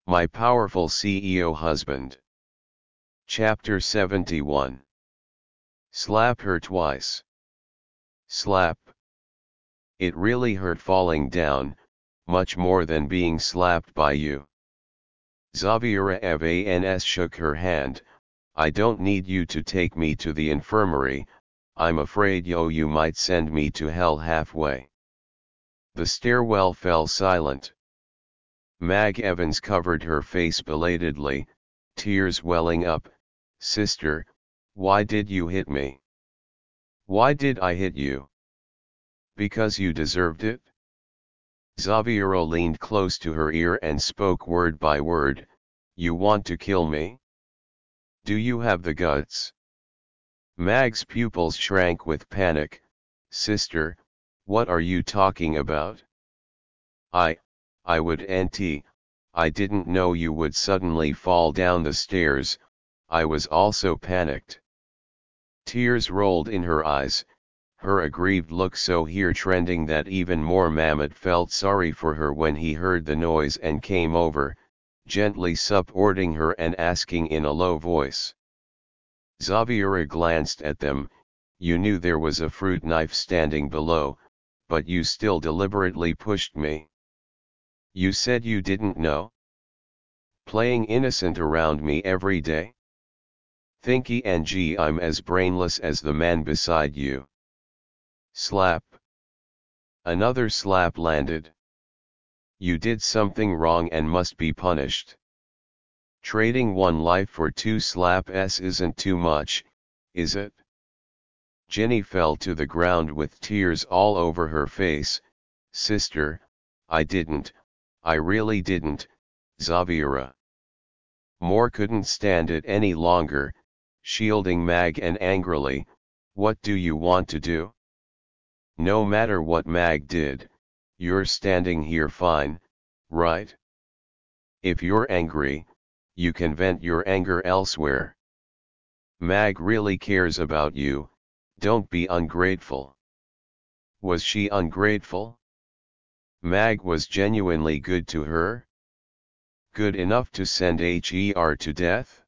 My Powerful CEO Husband. Chapter 71. Slap her twice. Slap. It really hurt falling down, much more than being slapped by you. Zaviera Evans shook her hand. I don't need you to take me to the infirmary, I'm afraid you might send me to hell halfway. The stairwell fell silent. Mag Evans covered her face belatedly, tears welling up. Sister, why did you hit me? Why did I hit you? Because you deserved it? Zaviera leaned close to her ear and spoke word by word. You want to kill me? Do you have the guts? Mag's pupils shrank with panic. Sister, what are you talking about? I would auntie, I didn't know you would suddenly fall down the stairs, I was also panicked. Tears rolled in her eyes, her aggrieved look so heart-rending that even more Mamet felt sorry for her when he heard the noise and came over, gently supporting her and asking in a low voice. Zaviera glanced at them. You knew there was a fruit knife standing below, but you still deliberately pushed me. You said you didn't know? Playing innocent around me every day? Thinky and gee, I'm as brainless as the man beside you. Slap. Another slap landed. You did something wrong and must be punished. Trading one life for 2 slaps isn't too much, is it? Jenny fell to the ground with tears all over her face. Sister, I really didn't, Zaviera. Moore couldn't stand it any longer, shielding Mag and angrily, what do you want to do? No matter what Mag did, you're standing here fine, right? If you're angry, you can vent your anger elsewhere. Mag really cares about you, don't be ungrateful. Was she ungrateful? Mag was genuinely good to her? Good enough to send her to death?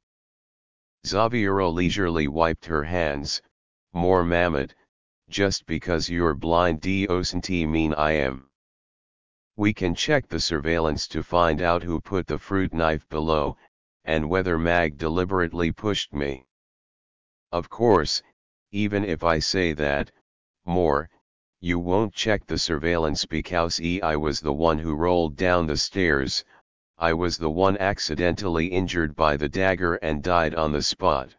Zaviera leisurely wiped her hands. More Mamet, just because you're blind doesn't mean I am. We can check the surveillance to find out who put the fruit knife below, and whether Mag deliberately pushed me. Of course, even if I say that, Moore, you won't check the surveillance because I was the one who rolled down the stairs, I was the one accidentally injured by the dagger and died on the spot.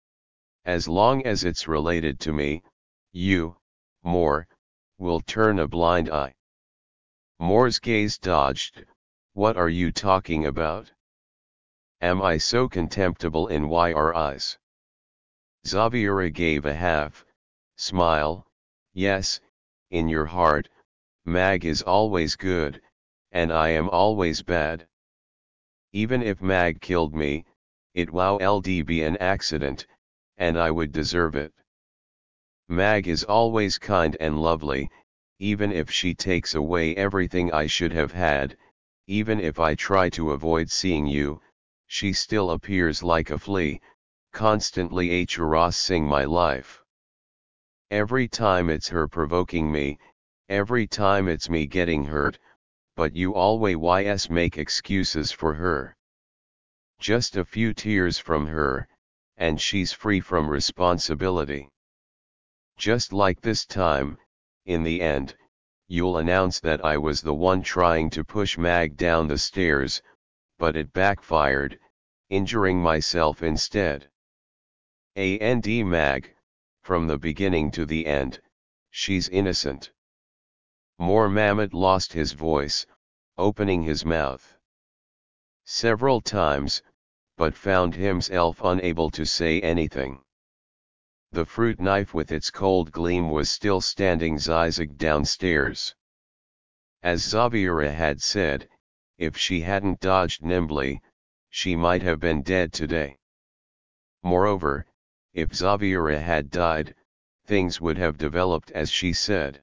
As long as it's related to me, you, Moore, will turn a blind eye. Moore's gaze dodged. What are you talking about? Am I so contemptible in your eyes? Zaviera gave a half smile. Yes, in your heart, Mag is always good, and I am always bad. Even if Mag killed me, it would be an accident, and I would deserve it. Mag is always kind and lovely, even if she takes away everything I should have had, even if I try to avoid seeing you, she still appears like a flea, constantly harassing my life. Every time it's her provoking me, every time it's me getting hurt, but you always make excuses for her. Just a few tears from her, and she's free from responsibility. Just like this time, in the end, you'll announce that I was the one trying to push Mag down the stairs, but it backfired, injuring myself instead. And Mag, from the beginning to the end, she's innocent. More Mamet lost his voice, opening his mouth several times, but found himself unable to say anything. The fruit knife with its cold gleam was still standing zigzag downstairs. As Zaviera had said, if she hadn't dodged nimbly, she might have been dead today. Moreover, if Zaviera had died, things would have developed as she said.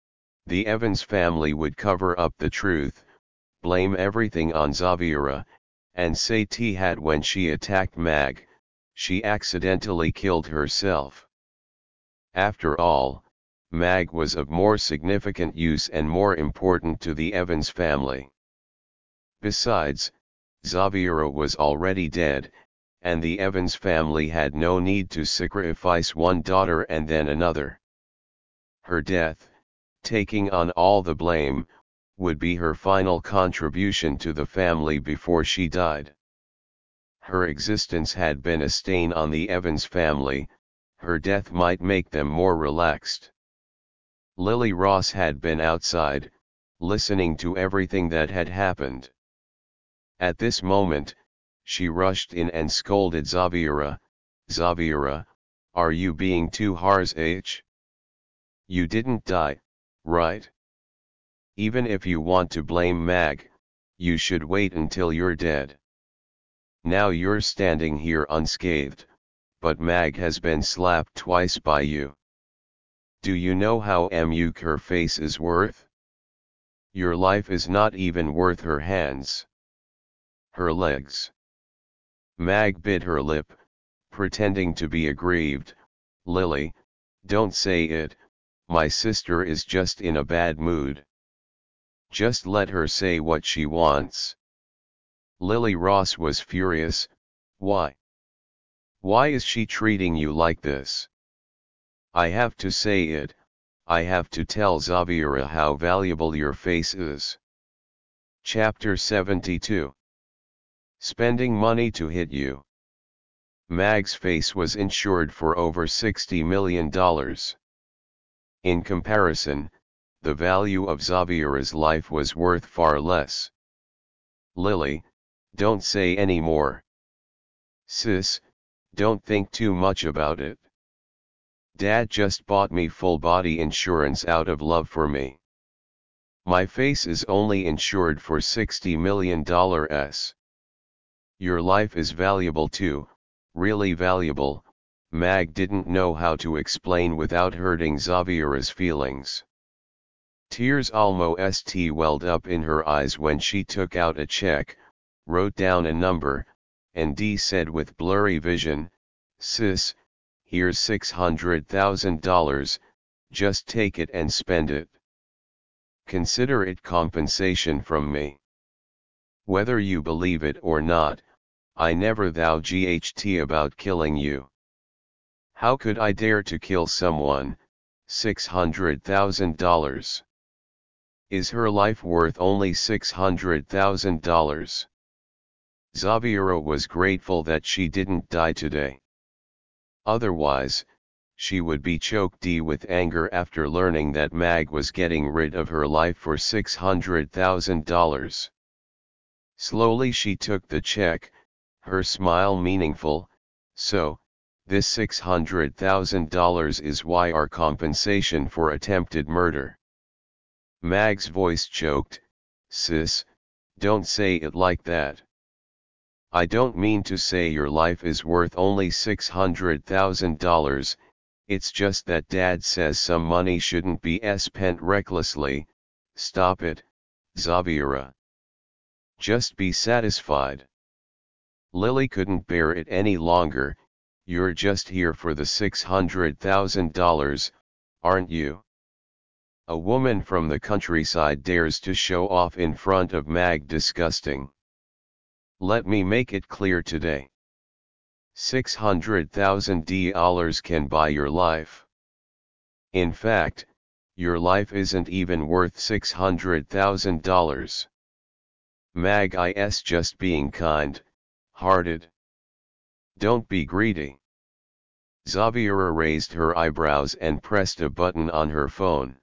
The Evans family would cover up the truth, blame everything on Zaviera, and say T had when she attacked Mag, she accidentally killed herself. After all, Mag was of more significant use and more important to the Evans family. Besides, Xaviera was already dead, and the Evans family had no need to sacrifice one daughter and then another. Her death, taking on all the blame, would be her final contribution to the family before she died. Her existence had been a stain on the Evans family, her death might make them more relaxed. Lily Ross had been outside, listening to everything that had happened. At this moment, she rushed in and scolded Xaviera. "Xaviera, are you being too harsh? You didn't die, right? Even if you want to blame Mag, you should wait until you're dead. Now you're standing here unscathed, but Mag has been slapped twice by you. Do you know how much her face is worth? Your life is not even worth her hands. Her legs." Mag bit her lip, pretending to be aggrieved. "Lily, don't say it, my sister is just in a bad mood. Just let her say what she wants." Lily Ross was furious. "Why? Why is she treating you like this? I have to say it, I have to tell Xaviera how valuable your face is." Chapter 72. Spending money to hit you. Mag's face was insured for over $60 million. In comparison, the value of Xaviera's life was worth far less. "Lily, don't say any more. Sis, don't think too much about it. Dad just bought me full body insurance out of love for me. My face is only insured for $60 million. Your life is valuable too, really valuable." Mag didn't know how to explain without hurting Xaviera's feelings. Tears almost welled up in her eyes when she took out a check, wrote down a number, and said with blurry vision, "Sis, here's $600,000, just take it and spend it. Consider it compensation from me. Whether you believe it or not, I never thought about killing you. How could I dare to kill someone? $600,000. Is her life worth only $600,000? Xaviera was grateful that she didn't die today. Otherwise, she would be choked with anger after learning that Mag was getting rid of her life for $600,000. Slowly she took the check, her smile meaningful. "So, this $600,000 is why our compensation for attempted murder." Mag's voice choked. "Sis, don't say it like that. I don't mean to say your life is worth only $600,000, it's just that Dad says some money shouldn't be spent recklessly." "Stop it, Xaviera. Just be satisfied." Lily couldn't bear it any longer. "You're just here for the $600,000, aren't you? A woman from the countryside dares to show off in front of Mag. Disgusting. Let me make it clear today. $600,000 can buy your life. In fact, your life isn't even worth $600,000. Mag is just being kind-hearted. Don't be greedy." Xaviera raised her eyebrows and pressed a button on her phone.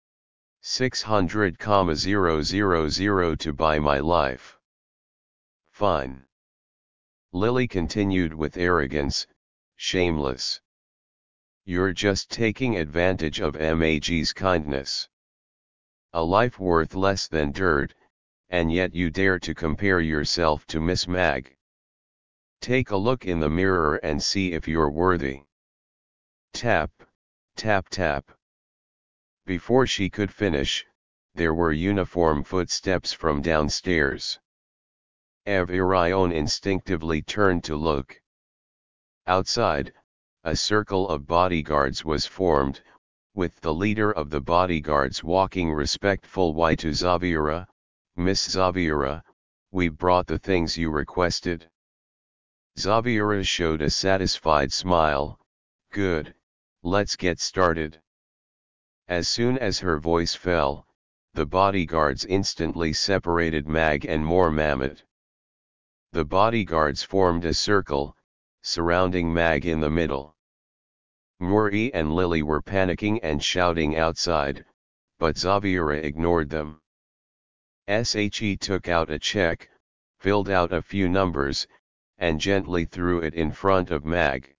$600,000 to buy my life. Fine. Lily continued with arrogance, shameless. "You're just taking advantage of Mag's kindness. A life worth less than dirt, and yet you dare to compare yourself to Miss Mag. Take a look in the mirror and see if you're worthy." Tap, tap tap. Before she could finish, there were uniform footsteps from downstairs. Evirayon instinctively turned to look. Outside, a circle of bodyguards was formed, with the leader of the bodyguards walking respectful way to Zaviera. Miss Zaviera, we brought the things you requested. Zaviera showed a satisfied smile. Good, let's get started. As soon as her voice fell, the bodyguards instantly separated Mag and More Mammoth. The bodyguards formed a circle, surrounding Mag in the middle. Muri and Lily were panicking and shouting outside, but Zaviera ignored them. She took out a check, filled out a few numbers, and gently threw it in front of Mag.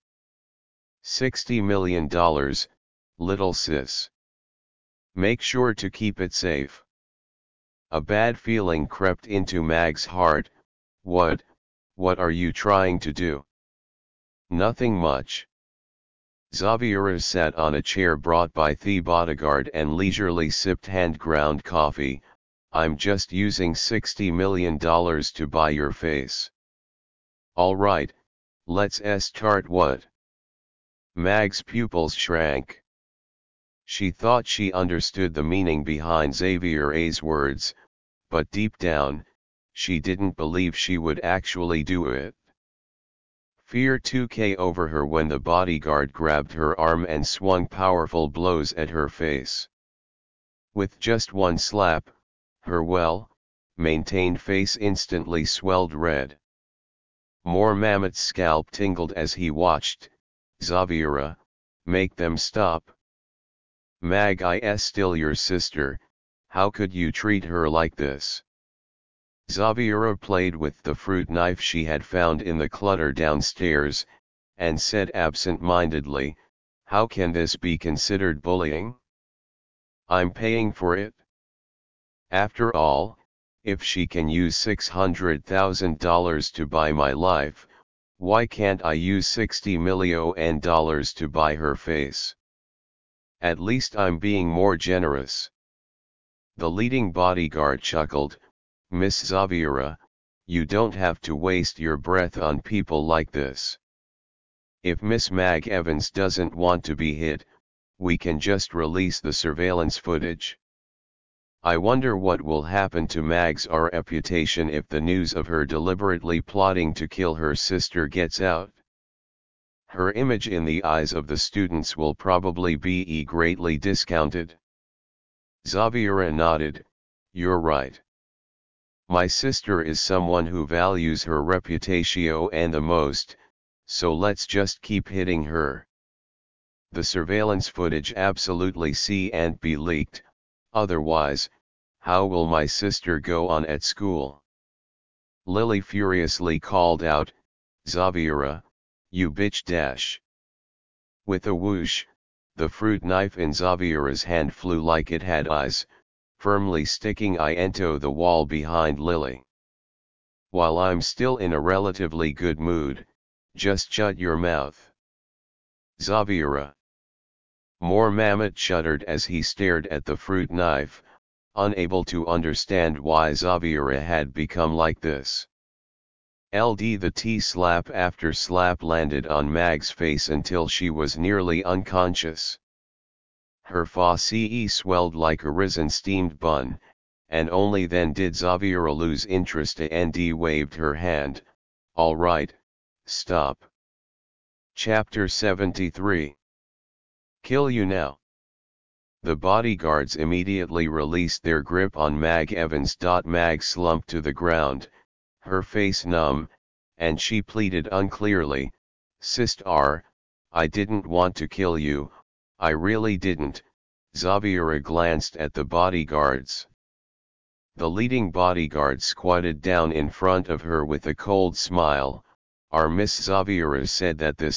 $60 million, little sis. Make sure to keep it safe. A bad feeling crept into Mag's heart. What are you trying to do? Nothing much. Zaviera sat on a chair brought by the bodyguard and leisurely sipped hand-ground coffee. I'm just using $60 million to buy your face. All right, let's start. What? Mag's pupils shrank. She thought she understood the meaning behind Xavier's words, but deep down, she didn't believe she would actually do it. Fear took over her when the bodyguard grabbed her arm and swung powerful blows at her face. With just one slap, her well-maintained face instantly swelled red. More Mammoth's scalp tingled as he watched. Zaviera, make them stop. Mag is still your sister, how could you treat her like this? Zaviera played with the fruit knife she had found in the clutter downstairs, and said absent-mindedly, how can this be considered bullying? I'm paying for it. After all, if she can use $600,000 to buy my life, why can't I use $60 million to buy her face? At least I'm being more generous. The leading bodyguard chuckled. Miss Zaviera, you don't have to waste your breath on people like this. If Miss Mag Evans doesn't want to be hit, we can just release the surveillance footage. I wonder what will happen to Mag's reputation if the news of her deliberately plotting to kill her sister gets out. Her image in the eyes of the students will probably be greatly discounted. Zaviera nodded. You're right. My sister is someone who values her reputation and the most, so let's just keep hitting her. The surveillance footage absolutely can't be leaked, otherwise, how will my sister go on at school? Lily furiously called out, Zaviera, you bitch dash. With a whoosh, the fruit knife in Zaviera's hand flew like it had eyes, firmly sticking into the wall behind Lily. While I'm still in a relatively good mood, just shut your mouth. Zaviera. More Mammoth shuddered as he stared at the fruit knife, unable to understand why Zaviera had become like this. The tea slap after slap landed on Mag's face until she was nearly unconscious. Her face swelled like a risen steamed bun, and only then did Zaviera lose interest and waved her hand. All right, stop. Chapter 73. Kill you now. The bodyguards immediately released their grip on Mag Evans. Mag slumped to the ground, her face numb, and she pleaded unclearly, Sister, I didn't want to kill you, I really didn't. Zaviera glanced at the bodyguards. The leading bodyguard squatted down in front of her with a cold smile. Our Miss Zaviera said that the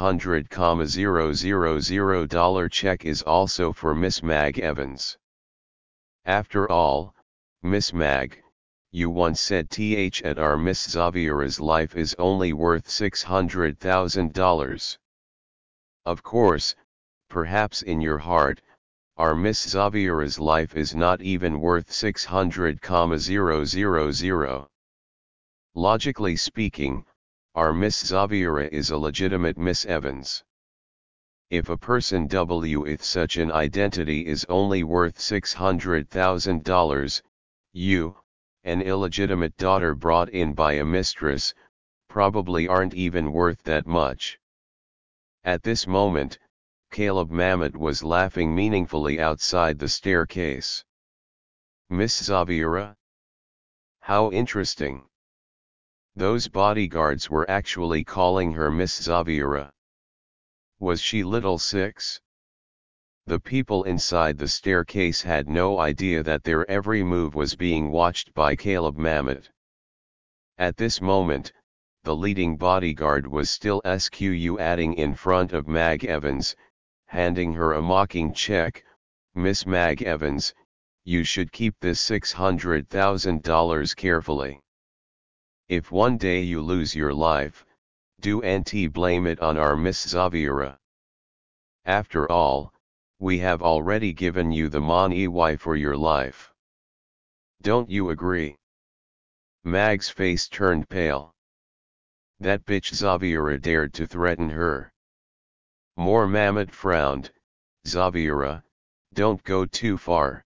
$600,000 check is also for Miss Mag Evans. After all, Miss Mag, you once said that our Miss Zaviera's life is only worth $600,000. Of course, perhaps in your heart, our Miss Zaviera's life is not even worth $600,000. Logically speaking, our Miss Xaviera is a legitimate Miss Evans. If a person with such an identity is only worth $600,000, you, an illegitimate daughter brought in by a mistress, probably aren't even worth that much. At this moment, Caleb Mamet was laughing meaningfully outside the staircase. Miss Xaviera? How interesting. Those bodyguards were actually calling her Miss Xaviera. Was she little six? The people inside the staircase had no idea that their every move was being watched by Caleb Mamet. At this moment, the leading bodyguard was still adding in front of Mag Evans, handing her a mocking check. Miss Mag Evans, you should keep this $600,000 carefully. If one day you lose your life, do blame it on our Miss Xaviera. After all, we have already given you the money for your life. Don't you agree? Mag's face turned pale. That bitch Xaviera dared to threaten her. More Mamet frowned. Xaviera, don't go too far.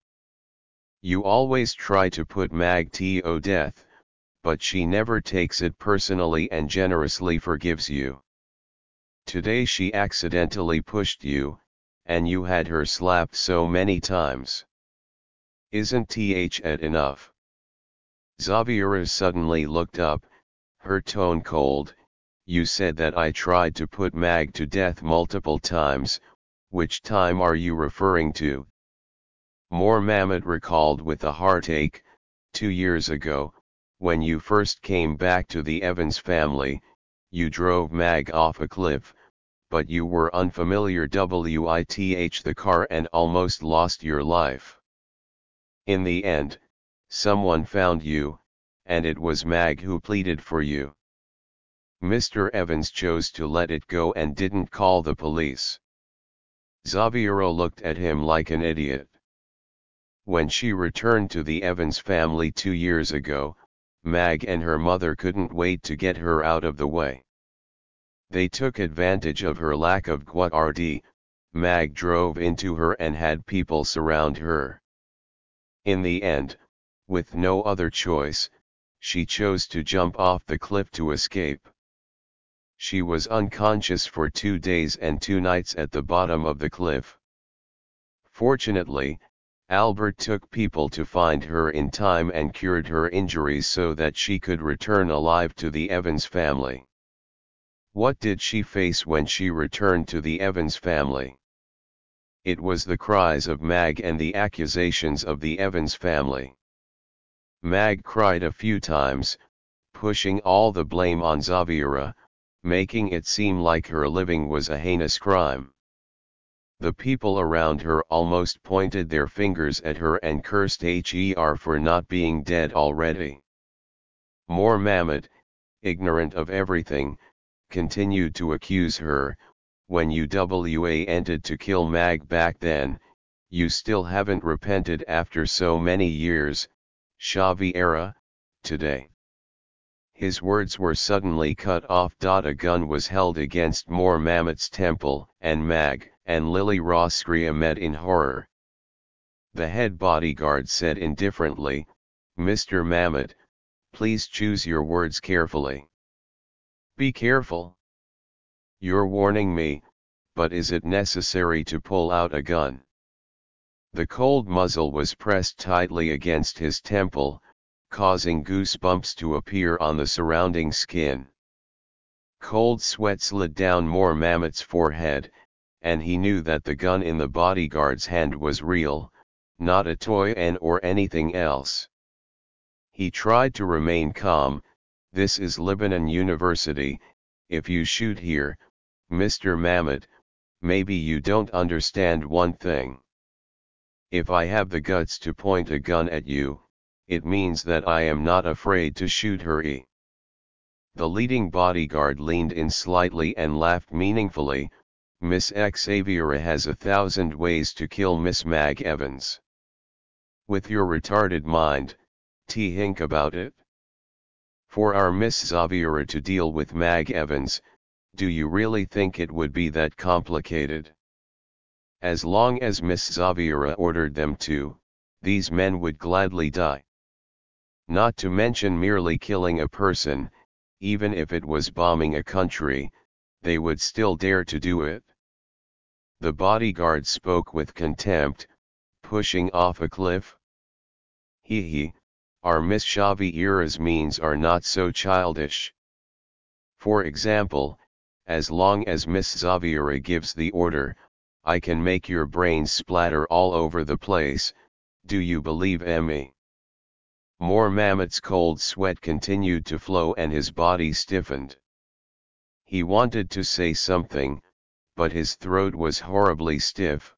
You always try to put Mag to death, but she never takes it personally and generously forgives you. Today she accidentally pushed you, and you had her slapped so many times. Isn't it enough? Xaviera suddenly looked up, her tone cold. You said that I tried to put Mag to death multiple times. Which time are you referring to? More Mamet recalled with a heartache. 2 years ago, when you first came back to the Evans family, you drove Mag off a cliff, but you were unfamiliar with the car and almost lost your life. In the end, someone found you, and it was Mag who pleaded for you. Mr. Evans chose to let it go and didn't call the police. Xaviera looked at him like an idiot. When she returned to the Evans family 2 years ago, Mag and her mother couldn't wait to get her out of the way. They took advantage of her lack of guardi. Mag drove into her and had people surround her. In the end, with no other choice, she chose to jump off the cliff to escape. She was unconscious for 2 days and 2 nights at the bottom of the cliff. Fortunately, Albert took people to find her in time and cured her injuries so that she could return alive to the Evans family. What did she face when she returned to the Evans family? It was the cries of Mag and the accusations of the Evans family. Mag cried a few times, pushing all the blame on Xaviera, making it seem like her living was a heinous crime. The people around her almost pointed their fingers at her and cursed her for not being dead already. More Mamet, ignorant of everything, continued to accuse her. When you ended to kill Mag back then, you still haven't repented after so many years, Xaviera, today. His words were suddenly cut off. A gun was held against More Mamet's temple, and Mag and Lily Roscrea met in horror. The head bodyguard said indifferently, Mr. Mamet, please choose your words carefully. Be careful. You're warning me, but is it necessary to pull out a gun? The cold muzzle was pressed tightly against his temple, causing goosebumps to appear on the surrounding skin. Cold sweat slid down More Mamet's forehead, and he knew that the gun in the bodyguard's hand was real, not a toy or anything else. He tried to remain calm. This is Lebanon University. If you shoot here, Mr. Mamet, maybe you don't understand one thing. If I have the guts to point a gun at you, it means that I am not afraid to shoot her. The leading bodyguard leaned in slightly and laughed meaningfully. Miss Xaviera has 1,000 ways to kill Miss Mag Evans. With your retarded mind, think about it. For our Miss Zaviera to deal with Mag Evans, do you really think it would be that complicated? As long as Miss Zaviera ordered them to, these men would gladly die. Not to mention merely killing a person, even if it was bombing a country, they would still dare to do it. The bodyguard spoke with contempt, pushing off a cliff. He, our Miss Zaviera's means are not so childish. For example, as long as Miss Zaviera gives the order, I can make your brains splatter all over the place, do you believe me? More Mamet's cold sweat continued to flow and his body stiffened. He wanted to say something, but his throat was horribly stiff.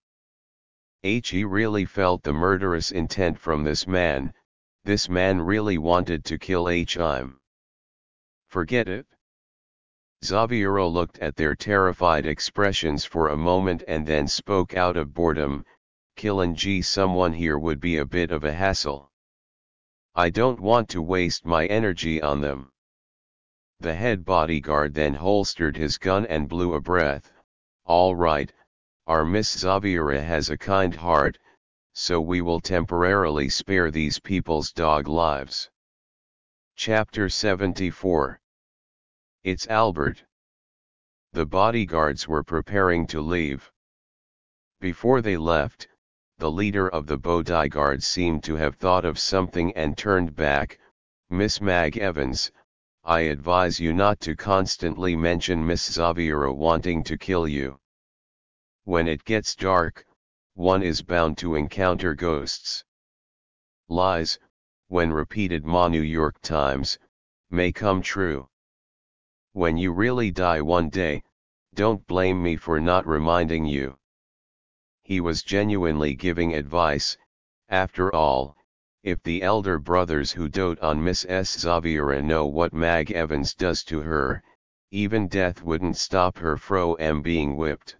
He really felt the murderous intent from this man really wanted to kill him. Forget it. Zaviera looked at their terrified expressions for a moment and then spoke out of boredom, killing someone here would be a bit of a hassle. I don't want to waste my energy on them. The head bodyguard then holstered his gun and blew a breath. All right, our Miss Zaviera has a kind heart, so we will temporarily spare these people's dog lives. Chapter 74. It's Albert. The bodyguards were preparing to leave. Before they left, the leader of the bodyguards seemed to have thought of something and turned back. Miss Mag Evans, I advise you not to constantly mention Miss Zaviera wanting to kill you. When it gets dark, one is bound to encounter ghosts. Lies, when repeated New York Times, may come true. When you really die one day, don't blame me for not reminding you. He was genuinely giving advice. After all, if the elder brothers who dote on Miss Zaviera know what Mag Evans does to her, even death wouldn't stop her from being whipped.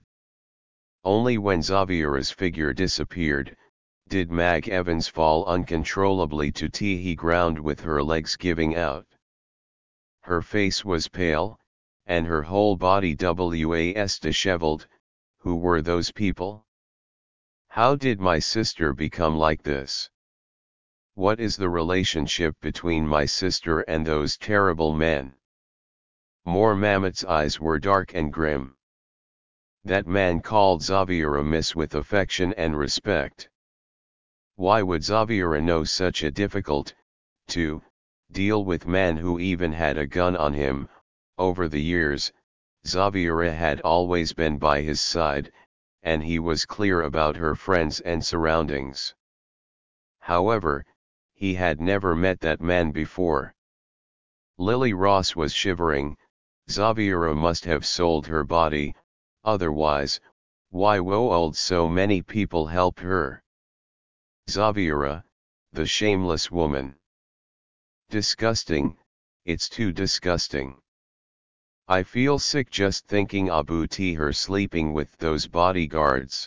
Only when Zaviera's figure disappeared, did Mag Evans fall uncontrollably to the ground with her legs giving out. Her face was pale, and her whole body was disheveled. Who were those people? How did my sister become like this? What is the relationship between my sister and those terrible men? More Mamet's eyes were dark and grim. That man called Zaviera Miss with affection and respect. Why would Zaviera know such a difficult, deal with man who even had a gun on him? Over the years, Zaviera had always been by his side, and he was clear about her friends and surroundings. However, he had never met that man before. Lily Ross was shivering. Zaviera must have sold her body, otherwise, why would so many people help her? Zaviera, the shameless woman. Disgusting, it's too disgusting. I feel sick just thinking about her sleeping with those bodyguards.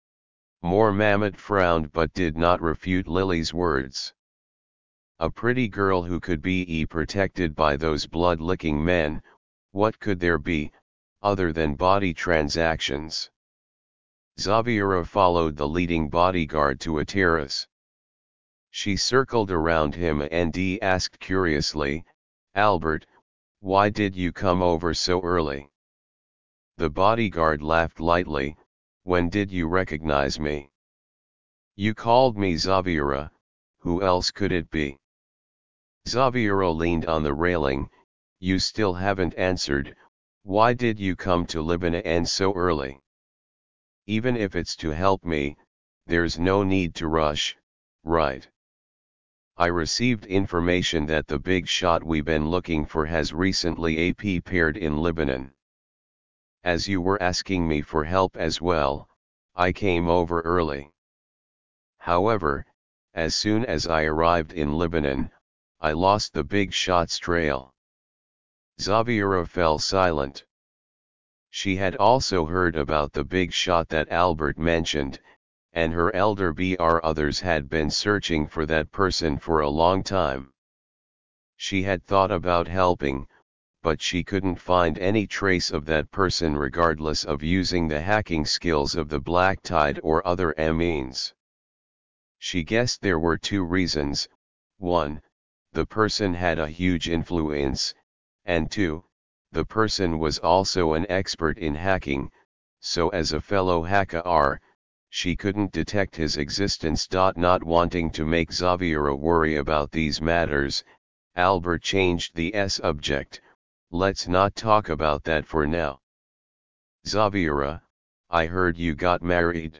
More Mamet frowned but did not refute Lily's words. A pretty girl who could be protected by those blood-licking men, what could there be, other than body transactions? Zaviera followed the leading bodyguard to a terrace. She circled around him and asked curiously, Albert, why did you come over so early? The bodyguard laughed lightly. When did you recognize me? You called me Zaviera, who else could it be? Zaviera leaned on the railing. You still haven't answered. Why did you come to Lebanon so early? Even if it's to help me, there's no need to rush, right? I received information that the big shot we've been looking for has recently appeared in Lebanon. As you were asking me for help as well, I came over early. However, as soon as I arrived in Lebanon, I lost the big shot's trail. Zaviera fell silent. She had also heard about the big shot that Albert mentioned, and her elder others had been searching for that person for a long time. She had thought about helping, but she couldn't find any trace of that person regardless of using the hacking skills of the Black Tide or other means. She guessed there were two reasons: 1, the person had a huge influence, and 2, the person was also an expert in hacking, so as a fellow hacker, she couldn't detect his existence. Not wanting to make Zaviera worry about these matters, Albert changed the subject. Let's not talk about that for now. Zaviera, I heard you got married.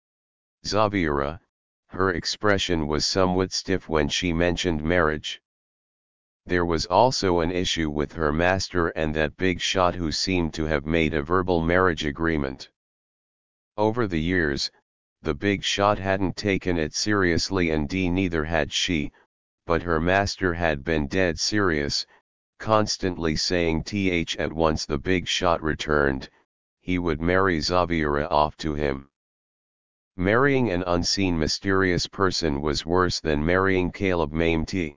Zaviera, her expression was somewhat stiff when she mentioned marriage. There was also an issue with her master and that big shot who seemed to have made a verbal marriage agreement. Over the years, the big shot hadn't taken it seriously, and neither had she, but her master had been dead serious, constantly saying at once the big shot returned, he would marry Zaviera off to him. Marrying an unseen mysterious person was worse than marrying Caleb Mamti.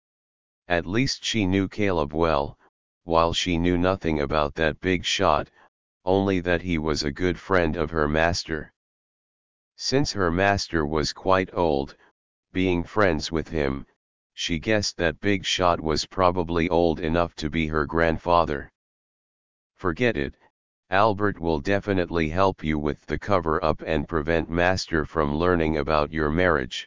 At least she knew Caleb well, while she knew nothing about that big shot, only that he was a good friend of her master. Since her master was quite old, being friends with him, she guessed that big shot was probably old enough to be her grandfather. Forget it, Albert will definitely help you with the cover-up and prevent master from learning about your marriage.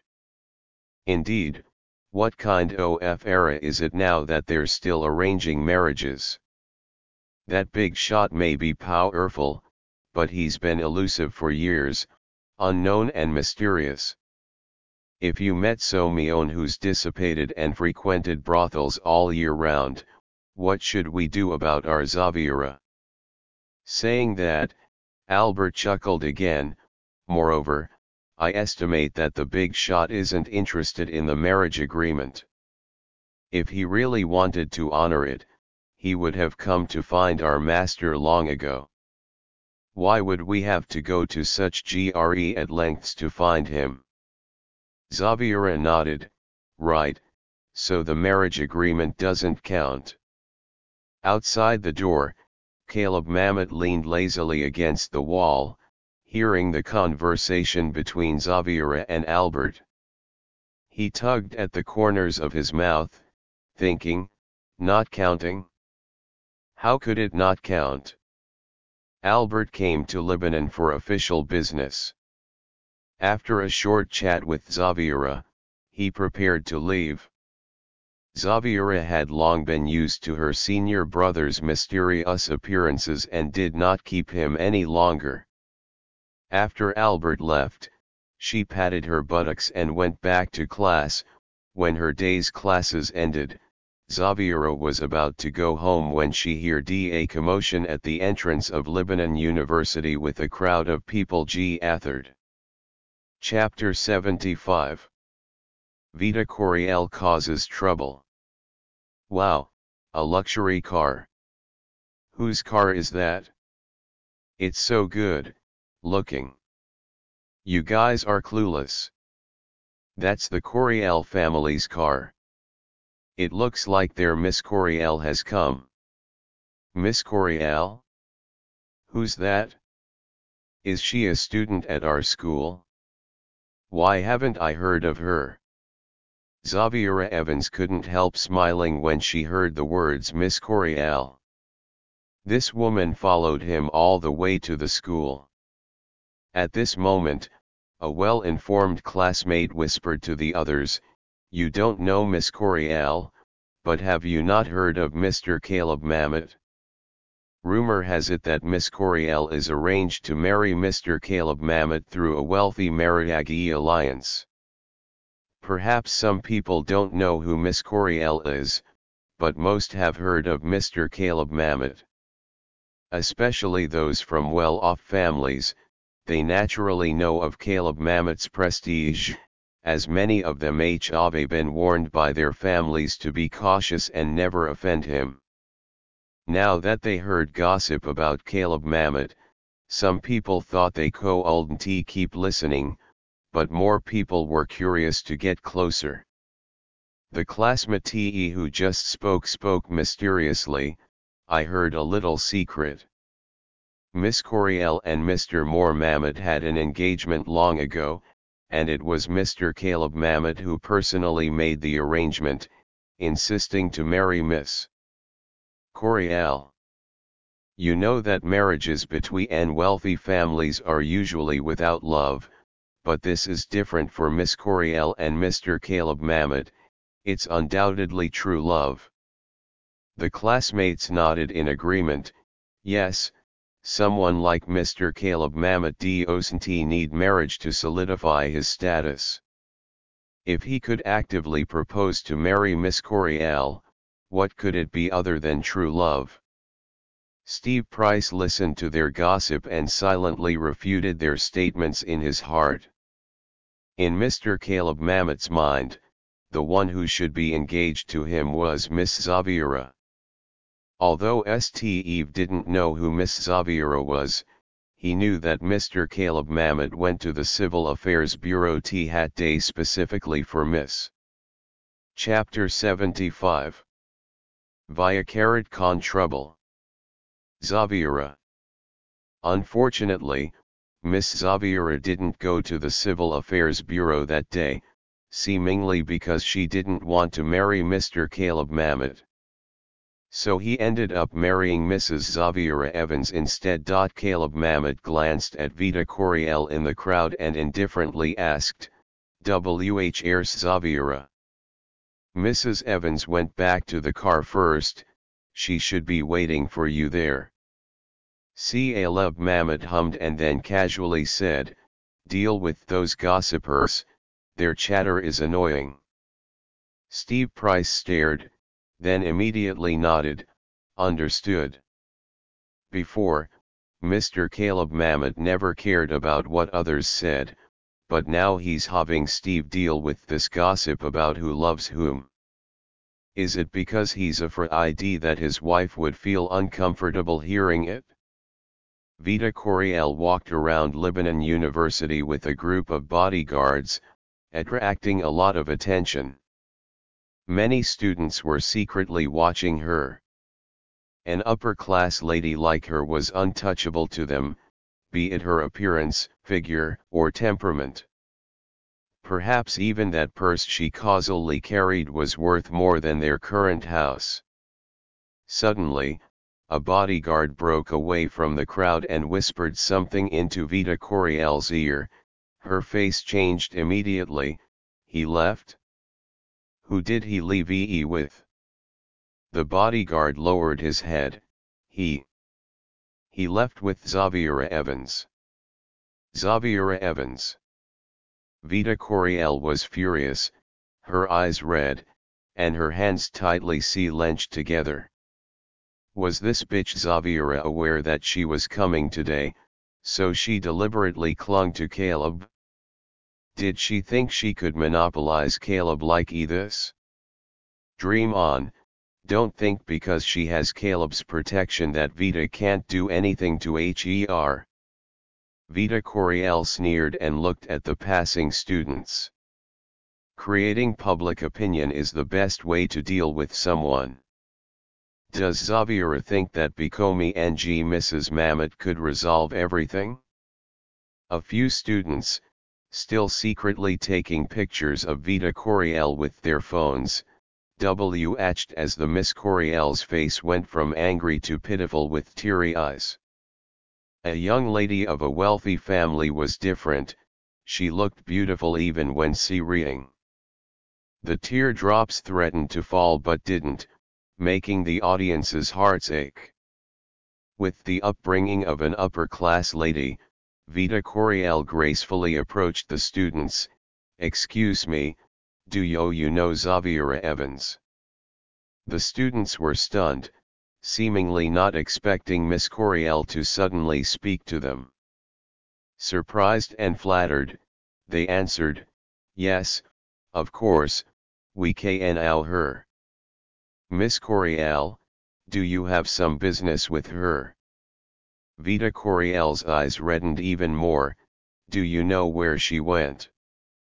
Indeed, what kind of era is it now that they're still arranging marriages? That big shot may be powerful, but he's been elusive for years, unknown and mysterious. If you met Somion, who's dissipated and frequented brothels all year round, what should we do about our Zaviera? Saying that, Albert chuckled again. Moreover, I estimate that the big shot isn't interested in the marriage agreement. If he really wanted to honor it, he would have come to find our master long ago. Why would we have to go to such great lengths to find him? Zaviera nodded. Right, so the marriage agreement doesn't count. Outside the door, Caleb Mamet leaned lazily against the wall, hearing the conversation between Zaviera and Albert. He tugged at the corners of his mouth, thinking, not counting? How could it not count? Albert came to Lebanon for official business. After a short chat with Zaviera, he prepared to leave. Zaviera had long been used to her senior brother's mysterious appearances and did not keep him any longer. After Albert left, she patted her buttocks and went back to class. When her day's classes ended, Zaviera was about to go home when she heard a commotion at the entrance of Lebanon University with a crowd of people gathered. Chapter 75. Vita Coriel causes trouble. Wow, a luxury car. Whose car is that? It's so good looking. You guys are clueless. That's the Coriel family's car. It looks like their Miss Coriel has come. Miss Coriel? Who's that? Is she a student at our school? Why haven't I heard of her? Zaviera Evans couldn't help smiling when she heard the words Miss Coriel. This woman followed him all the way to the school. At this moment, a well-informed classmate whispered to the others, "You don't know Miss Coriel, but have you not heard of Mr. Caleb Mamet? Rumor has it that Miss Coriel is arranged to marry Mr. Caleb Mamet through a wealthy Mariagi alliance. Perhaps some people don't know who Miss Coriel is, but most have heard of Mr. Caleb Mamet. Especially those from well-off families, they naturally know of Caleb Mamet's prestige, as many of them have been warned by their families to be cautious and never offend him. Now that they heard gossip about Caleb Mamet, some people thought they couldn't keep listening, but more people were curious to get closer. The classmate who just spoke mysteriously. I heard a little secret. Miss Coriel and Mr. Moore Mamet had an engagement long ago, and it was Mr. Caleb Mamet who personally made the arrangement, insisting to marry Miss Coriel. You know that marriages between wealthy families are usually without love, but this is different for Miss Coriel and Mr. Caleb Mamet. It's undoubtedly true love. The classmates nodded in agreement. Yes, someone like Mr. Caleb Mamet doesn't need marriage to solidify his status. If he could actively propose to marry Miss Coriel, what could it be other than true love? Steve Price listened to their gossip and silently refuted their statements in his heart. In Mr. Caleb Mamet's mind, the one who should be engaged to him was Miss Zaviera. Although Steve didn't know who Miss Zaviera was, he knew that Mr. Caleb Mamet went to the Civil Affairs Bureau that day specifically for Miss. Chapter 75. Via Con Trouble. Zaviera. Unfortunately, Miss Zaviera didn't go to the Civil Affairs Bureau that day, seemingly because she didn't want to marry Mr. Caleb Mamet. So he ended up marrying Mrs. Zaviera Evans instead. Caleb Mamet glanced at Vita Coriel in the crowd and indifferently asked, "Where's Zaviera?" Mrs. Evans went back to the car first. She should be waiting for you there. Caleb Mamet hummed and then casually said, "Deal with those gossipers, their chatter is annoying." Steve Price stared, then immediately nodded, "Understood." Before, Mr. Caleb Mamet never cared about what others said, but now he's having Steve deal with this gossip about who loves whom. Is it because he's afraid that his wife would feel uncomfortable hearing it? Vita Coriel walked around Lebanon University with a group of bodyguards, attracting a lot of attention. Many students were secretly watching her. An upper-class lady like her was untouchable to them, be it her appearance, figure, or temperament. Perhaps even that purse she causally carried was worth more than their current house. Suddenly, a bodyguard broke away from the crowd and whispered something into Vita Coriel's ear. Her face changed immediately. "He left? Who did he leave with?" The bodyguard lowered his head. He left with Zaviera Evans." Zaviera Evans. Vita Coriel was furious, her eyes red, and her hands tightly clenched together. Was this bitch Zaviera aware that she was coming today, so she deliberately clung to Caleb? Did she think she could monopolize Caleb like this? Dream on. Don't think because she has Caleb's protection that Vita can't do anything to her. Vita Coriel sneered and looked at the passing students. Creating public opinion is the best way to deal with someone. Does Zaviera think that becoming Mrs. Mamet could resolve everything? A few students, still secretly taking pictures of Vita Coriel with their phones, watched as the Miss Coriel's face went from angry to pitiful with teary eyes. A young lady of a wealthy family was different, she looked beautiful even when reading. The teardrops threatened to fall but didn't, making the audience's hearts ache. With the upbringing of an upper-class lady, Vita Coriel gracefully approached the students. "Excuse me, do you know Zaviera Evans?" The students were stunned, seemingly not expecting Miss Coriel to suddenly speak to them. Surprised and flattered, they answered, "Yes, of course, we know her." "Miss Coriel, do you have some business with her?" Vita Coriel's eyes reddened even more. "Do you know where she went?"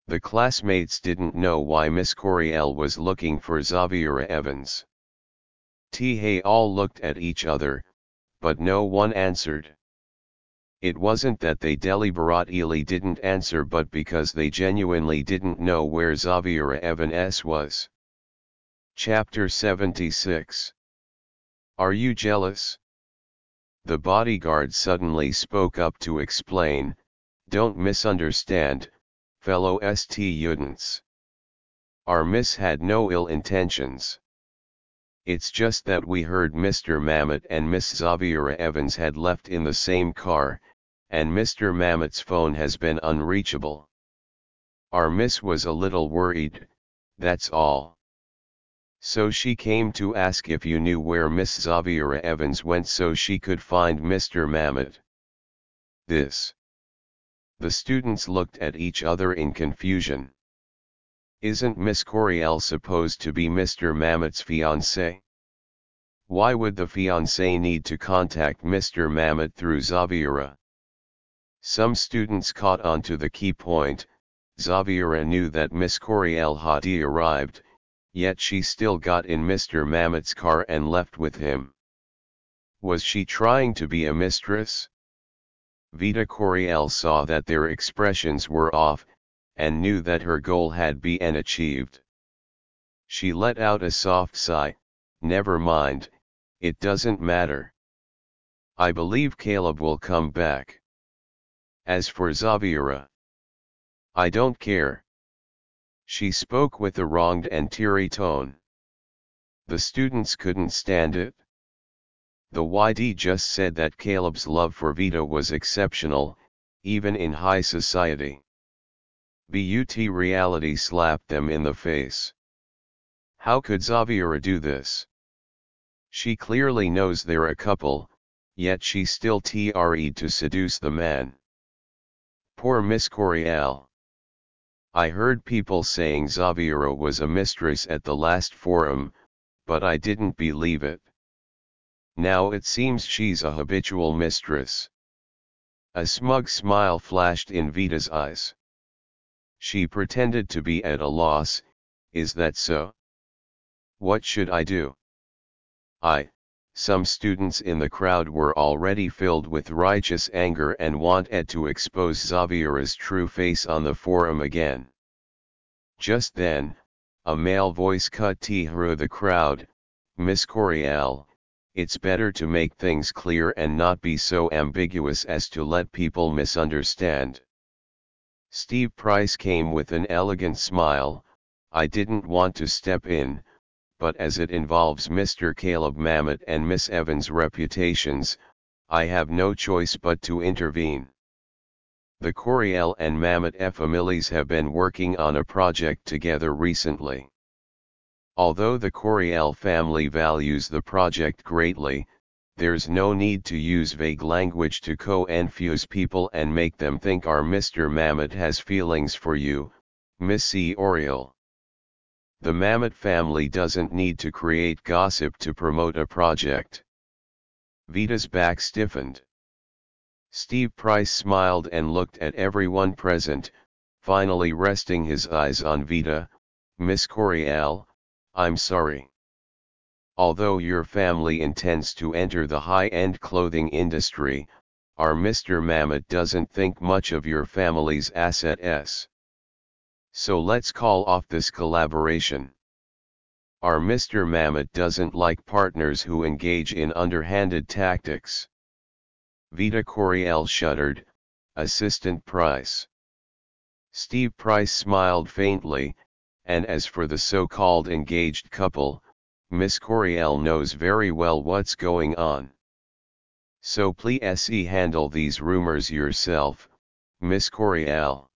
The classmates didn't know why Miss Coriel was looking for Xaviera Evans. They all looked at each other, but no one answered. It wasn't that they deliberately didn't answer, but because they genuinely didn't know where Xaviera Evans was. Chapter 76. Are you jealous? The bodyguard suddenly spoke up to explain, don't misunderstand, fellow students. Our miss had no ill intentions. It's just that we heard Mr. Mamet and Miss Xaviera Evans had left in the same car, and Mr. Mamet's phone has been unreachable. Our miss was a little worried, that's all. So she came to ask if you knew where Miss Xaviera Evans went so she could find Mr. Mamet. This. The students looked at each other in confusion. Isn't Miss Coriel supposed to be Mr. Mamet's fiancée? Why would the fiancé need to contact Mr. Mamet through Xaviera? Some students caught on to the key point. Xaviera knew that Miss Coriel had arrived, yet she still got in Mr. Mamet's car and left with him. Was she trying to be a mistress? Vita Coriel saw that their expressions were off, and knew that her goal had been achieved. She let out a soft sigh, never mind, it doesn't matter. I believe Caleb will come back. As for Xaviera, I don't care. She spoke with a wronged and teary tone. The students couldn't stand it. The YD just said that Caleb's love for Vita was exceptional, even in high society. But reality slapped them in the face. How could Xaviera do this? She clearly knows they're a couple, yet she still tried to seduce the man. Poor Miss Coriel. I heard people saying Xaviera was a mistress at the last forum, but I didn't believe it. Now it seems she's a habitual mistress. A smug smile flashed in Vita's eyes. She pretended to be at a loss, is that so? What should I do? Some students in the crowd were already filled with righteous anger and wanted to expose Xaviera's true face on the forum again. Just then, a male voice cut through the crowd, Miss Coriel, it's better to make things clear and not be so ambiguous as to let people misunderstand. Steve Price came with an elegant smile, I didn't want to step in, but as it involves Mr. Caleb Mamet and Miss Evans' reputations, I have no choice but to intervene. The Coriel and Mamet families have been working on a project together recently. Although the Coriel family values the project greatly, there's no need to use vague language to confuse people and make them think our Mr. Mamet has feelings for you, Miss Coriel. The Mamet family doesn't need to create gossip to promote a project. Vita's back stiffened. Steve Price smiled and looked at everyone present, finally resting his eyes on Vita. Miss Coriel, I'm sorry. Although your family intends to enter the high-end clothing industry, our Mr. Mamet doesn't think much of your family's assets. So let's call off this collaboration. Our Mr. Mamet doesn't like partners who engage in underhanded tactics. Vita Coriel shuddered, Assistant Price. Steve Price smiled faintly, and as for the so-called engaged couple, Miss Coriel knows very well what's going on. So please handle these rumors yourself, Miss Coriel.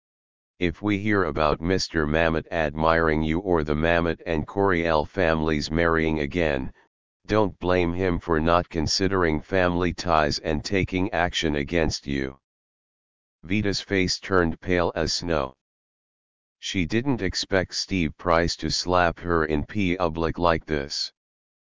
If we hear about Mr. Mamet admiring you or the Mamet and Coriel families marrying again, don't blame him for not considering family ties and taking action against you. Vita's face turned pale as snow. She didn't expect Steve Price to slap her in public like this.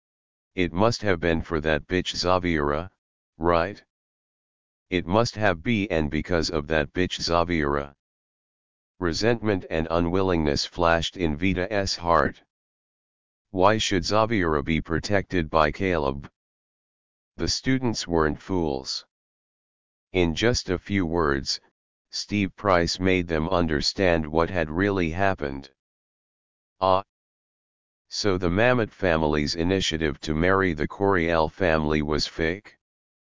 It must have been for that bitch Xaviera, right? It must have been because of that bitch Xaviera. Resentment and unwillingness flashed in Vita's heart. Why should Zaviera be protected by Caleb? The students weren't fools. In just a few words, Steve Price made them understand what had really happened. Ah! So the Mamet family's initiative to marry the Coryell family was fake?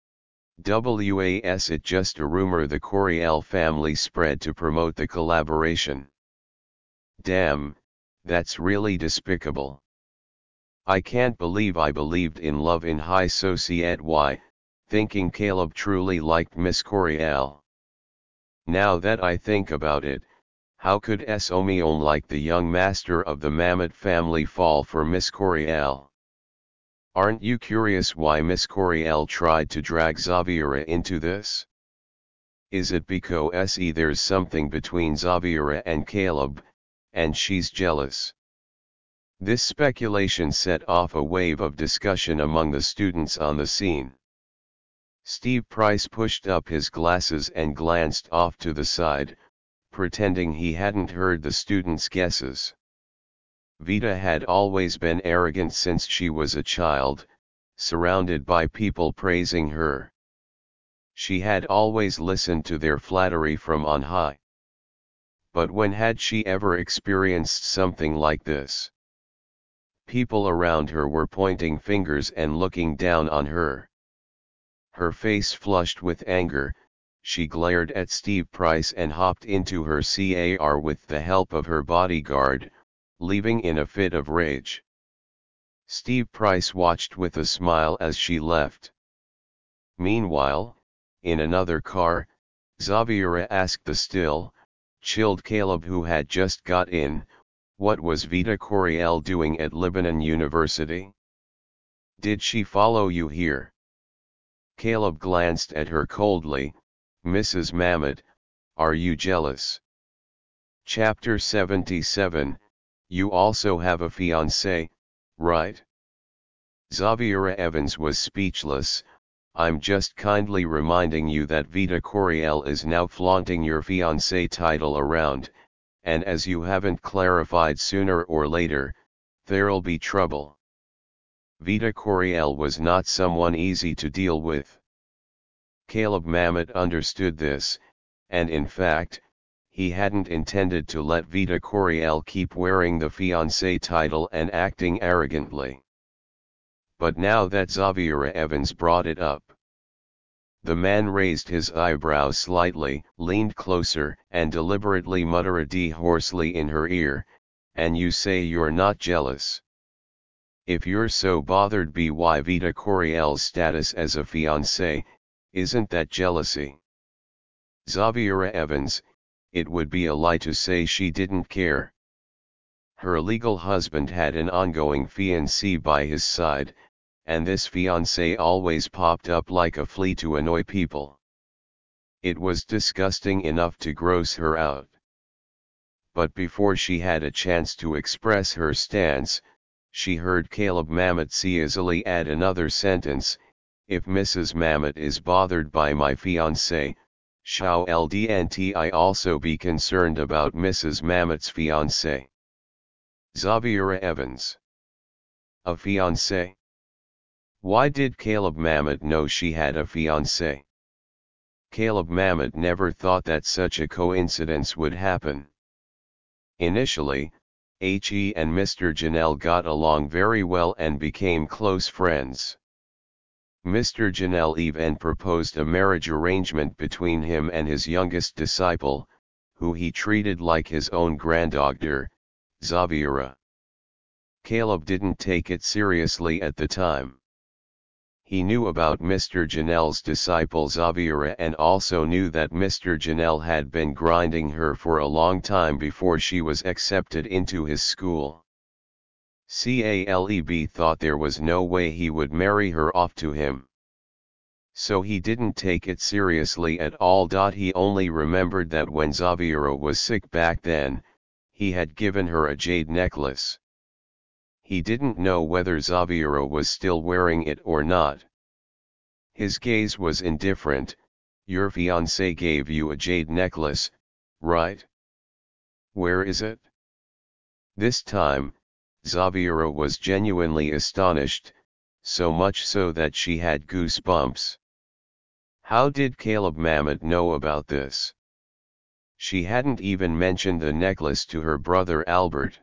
Was it just a rumor the Coryell family spread to promote the collaboration? Damn, that's really despicable. I can't believe I believed in love in high society, thinking Caleb truly liked Miss Coryell. Now that I think about it, how could Somion like the young master of the Mamet family fall for Miss Coryell? Aren't you curious why Miss Coryell tried to drag Zaviera into this? Is it because there's something between Zaviera and Caleb, and she's jealous? This speculation set off a wave of discussion among the students on the scene. Steve Price pushed up his glasses and glanced off to the side, pretending he hadn't heard the students' guesses. Vita had always been arrogant since she was a child, surrounded by people praising her. She had always listened to their flattery from on high. But when had she ever experienced something like this? People around her were pointing fingers and looking down on her. Her face flushed with anger, she glared at Steve Price and hopped into her car with the help of her bodyguard, leaving in a fit of rage. Steve Price watched with a smile as she left. Meanwhile, in another car, Zaviera asked the still, chilled Caleb, who had just got in, what was Vita Coryell doing at Lebanon University? Did she follow you here? Caleb glanced at her coldly. Mrs. Mamet, are you jealous? Chapter 77, You also have a fiancé, right? Zaviera Evans was speechless. I'm just kindly reminding you that Vita Coryell is now flaunting your fiancé title around, and as you haven't clarified sooner or later, there'll be trouble. Vita Coryell was not someone easy to deal with. Caleb Mamet understood this, and in fact, he hadn't intended to let Vita Coryell keep wearing the fiancé title and acting arrogantly. But now that Zaviera Evans brought it up, the man raised his eyebrows slightly, leaned closer, and deliberately muttered hoarsely in her ear, and you say you're not jealous? If you're so bothered by Vita Coryell's status as a fiancé, isn't that jealousy? Zaviera Evans, it would be a lie to say she didn't care. Her legal husband had an ongoing fiancée by his side, and this fiancé always popped up like a flea to annoy people. It was disgusting enough to gross her out. But before she had a chance to express her stance, she heard Caleb Mamet easily add another sentence, if Mrs. Mamet is bothered by my fiancé, shall I also be concerned about Mrs. Mamet's fiancé? Zaviera Evans. A fiancé? Why did Caleb Mamet know she had a fiancé? Caleb Mamet never thought that such a coincidence would happen. Initially, He and Mr. Janelle got along very well and became close friends. Mr. Janelle even proposed a marriage arrangement between him and his youngest disciple, who he treated like his own granddaughter, Zaviera. Caleb didn't take it seriously at the time. He knew about Mr. Janelle's disciple Zaviera and also knew that Mr. Janelle had been grinding her for a long time before she was accepted into his school. Caleb thought there was no way he would marry her off to him. So he didn't take it seriously at all. He only remembered that when Zaviera was sick back then, he had given her a jade necklace. He didn't know whether Zaviera was still wearing it or not. His gaze was indifferent. Your fiancé gave you a jade necklace, right? Where is it? This time, Xaviera was genuinely astonished, so much so that she had goosebumps. How did Caleb Mamet know about this? She hadn't even mentioned the necklace to her brother Albert.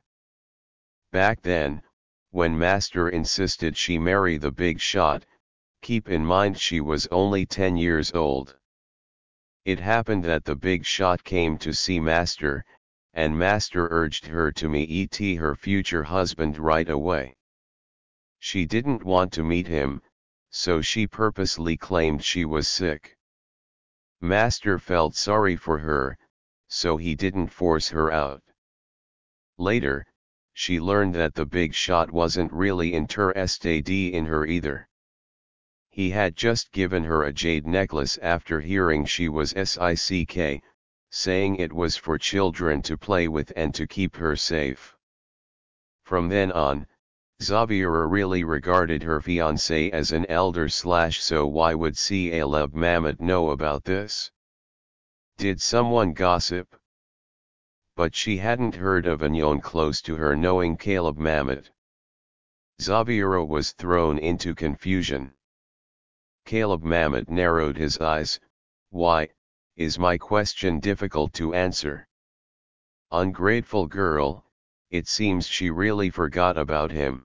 Back then, when Master insisted she marry the big shot, keep in mind she was only 10 years old. It happened that the big shot came to see Master, and Master urged her to meet her future husband right away. She didn't want to meet him, so she purposely claimed she was sick. Master felt sorry for her, so he didn't force her out. Later, she learned that the big shot wasn't really interested in her either. He had just given her a jade necklace after hearing she was sick, saying it was for children to play with and to keep her safe. From then on, Xaviera really regarded her fiancé as an elder / so why would Caleb Mamet know about this? Did someone gossip? But she hadn't heard of anyone close to her knowing Caleb Mamet. Xaviera was thrown into confusion. Caleb Mamet narrowed his eyes. Why, is my question difficult to answer? Ungrateful girl, it seems she really forgot about him.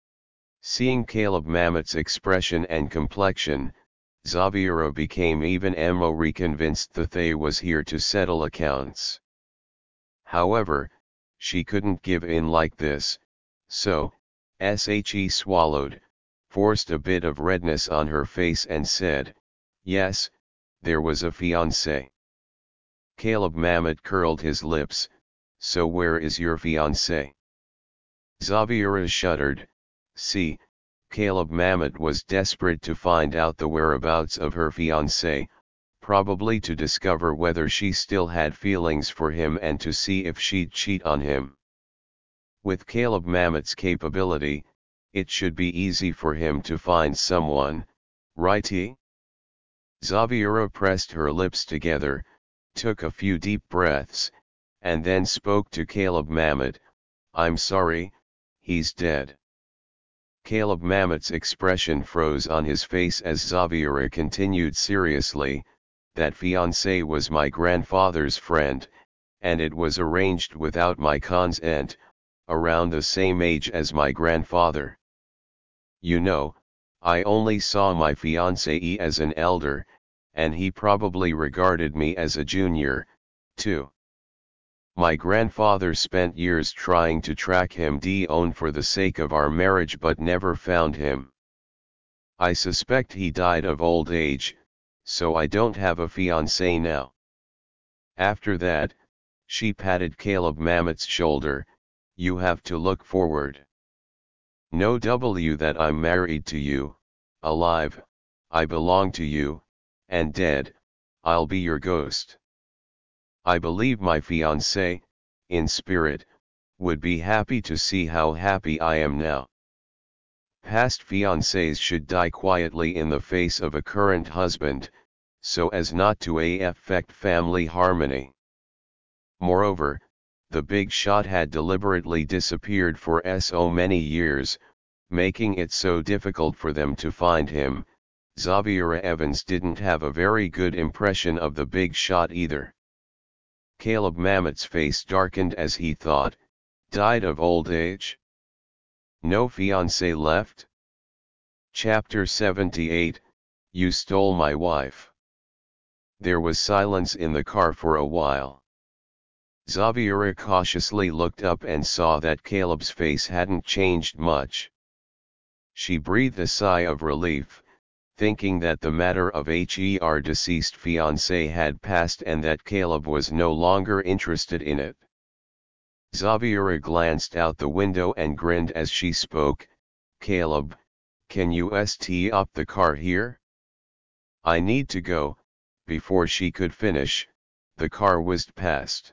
Seeing Caleb Mamet's expression and complexion, Xaviera became even more convinced that they was here to settle accounts. However, she couldn't give in like this, so, she swallowed, forced a bit of redness on her face and said, yes, there was a fiancé. Caleb Mamet curled his lips, so where is your fiancé? Xaviera shuddered. See, Caleb Mamet was desperate to find out the whereabouts of her fiancé, probably to discover whether she still had feelings for him and to see if she'd cheat on him. With Caleb Mamet's capability, it should be easy for him to find someone, righty? Xaviera pressed her lips together, took a few deep breaths, and then spoke to Caleb Mamet. I'm sorry, he's dead. Caleb Mamet's expression froze on his face as Xaviera continued seriously, that fiancé was my grandfather's friend, and it was arranged without my consent, around the same age as my grandfather. You know, I only saw my fiancé as an elder, and he probably regarded me as a junior, too. My grandfather spent years trying to track him down for the sake of our marriage but never found him. I suspect he died of old age, so I don't have a fiancé now. After that, she patted Caleb Mamet's shoulder, you have to look forward. No that I'm married to you, alive, I belong to you, and dead, I'll be your ghost. I believe my fiancé, in spirit, would be happy to see how happy I am now. Past fiancés should die quietly in the face of a current husband, so as not to affect family harmony. Moreover, the big shot had deliberately disappeared for so many years, making it so difficult for them to find him. Xaviera Evans didn't have a very good impression of the big shot either. Caleb Mamet's face darkened as he thought, died of old age? No fiancé left? Chapter 78, You Stole My Wife. There was silence in the car for a while. Xaviera cautiously looked up and saw that Caleb's face hadn't changed much. She breathed a sigh of relief, thinking that the matter of her deceased fiancé had passed and that Caleb was no longer interested in it. Xaviera glanced out the window and grinned as she spoke, Caleb, can you stop the car here? I need to go. Before she could finish, the car whizzed past.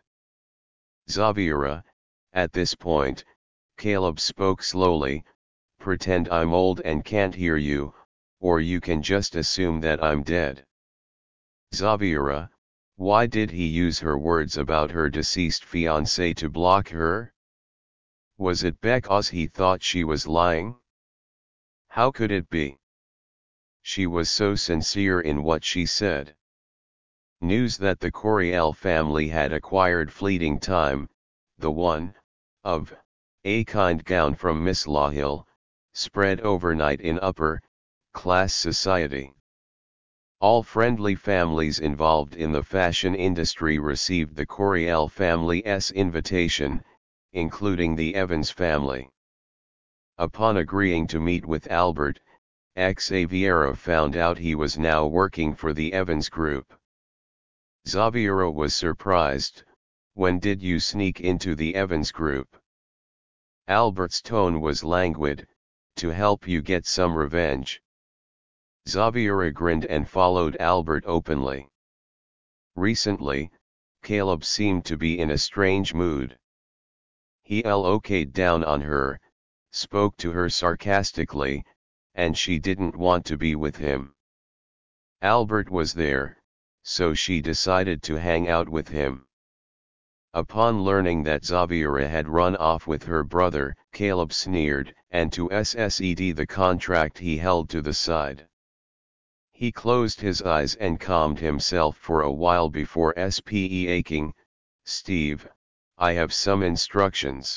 Xaviera, at this point, Caleb spoke slowly, pretend I'm old and can't hear you, or you can just assume that I'm dead. Xaviera, Why did he use her words about her deceased fiancé to block her? Was it because he thought she was lying? How could it be? She was so sincere in what she said. News that the Coryell family had acquired fleeting time, the one, of, a kind gown from Miss Lahill, spread overnight in upper-class society. All friendly families involved in the fashion industry received the Coryell family's invitation, including the Evans family. Upon agreeing to meet with Albert, Xaviera found out he was now working for the Evans Group. Xaviera was surprised. When did you sneak into the Evans Group? Albert's tone was languid, to help you get some revenge. Xaviera grinned and followed Albert openly. Recently, Caleb seemed to be in a strange mood. He looked down on her, spoke to her sarcastically, and she didn't want to be with him. Albert was there, so she decided to hang out with him. Upon learning that Xaviera had run off with her brother, Caleb sneered, and to SSED the contract he held to the side. He closed his eyes and calmed himself for a while before speaking. Steve, I have some instructions.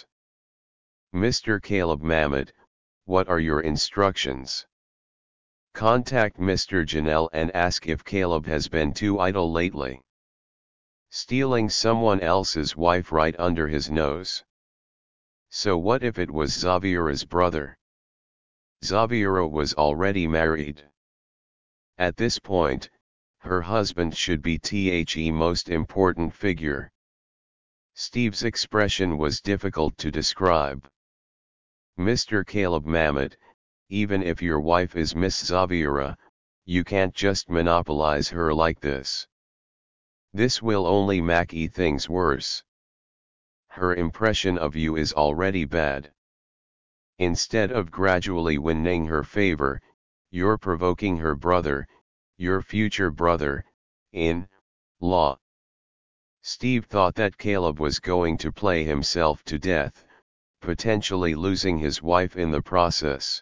Mr. Caleb Mamet, what are your instructions? Contact Mr. Janelle and ask if Caleb has been too idle lately. Stealing someone else's wife right under his nose. So what if it was Xaviera's brother? Xaviera was already married. At this point, her husband should be the most important figure. Steve's expression was difficult to describe. Mr. Caleb Mamet, even if your wife is Miss Xaviera, you can't just monopolize her like this. This will only make things worse. Her impression of you is already bad. Instead of gradually winning her favor, you're provoking her brother, your future brother, in law. Steve thought that Caleb was going to play himself to death, potentially losing his wife in the process.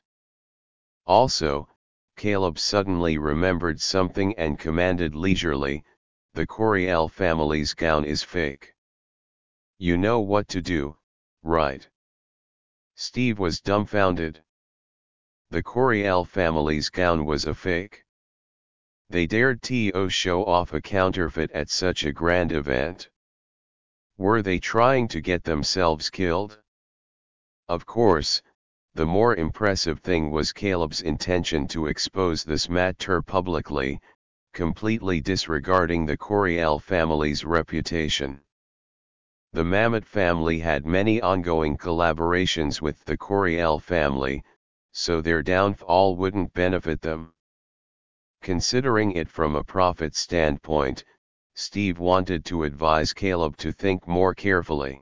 Also, Caleb suddenly remembered something and commanded leisurely, the Coryell family's gown is fake. You know what to do, right? Steve was dumbfounded. The Coryell family's gown was a fake? They dared to show off a counterfeit at such a grand event? Were they trying to get themselves killed? Of course, the more impressive thing was Caleb's intention to expose this matter publicly, completely disregarding the Coryell family's reputation. The Mamet family had many ongoing collaborations with the Coryell family, so their downfall wouldn't benefit them. Considering it from a profit standpoint, Steve wanted to advise Caleb to think more carefully.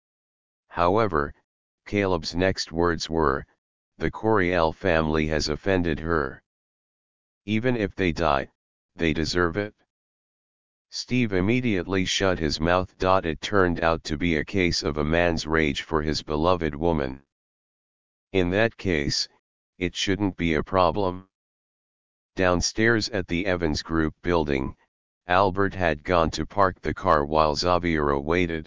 However, Caleb's next words were, the Coryell family has offended her. Even if they die, they deserve it. Steve immediately shut his mouth. It turned out to be a case of a man's rage for his beloved woman. In that case, it shouldn't be a problem. Downstairs at the Evans Group building, Albert had gone to park the car while Xaviera waited.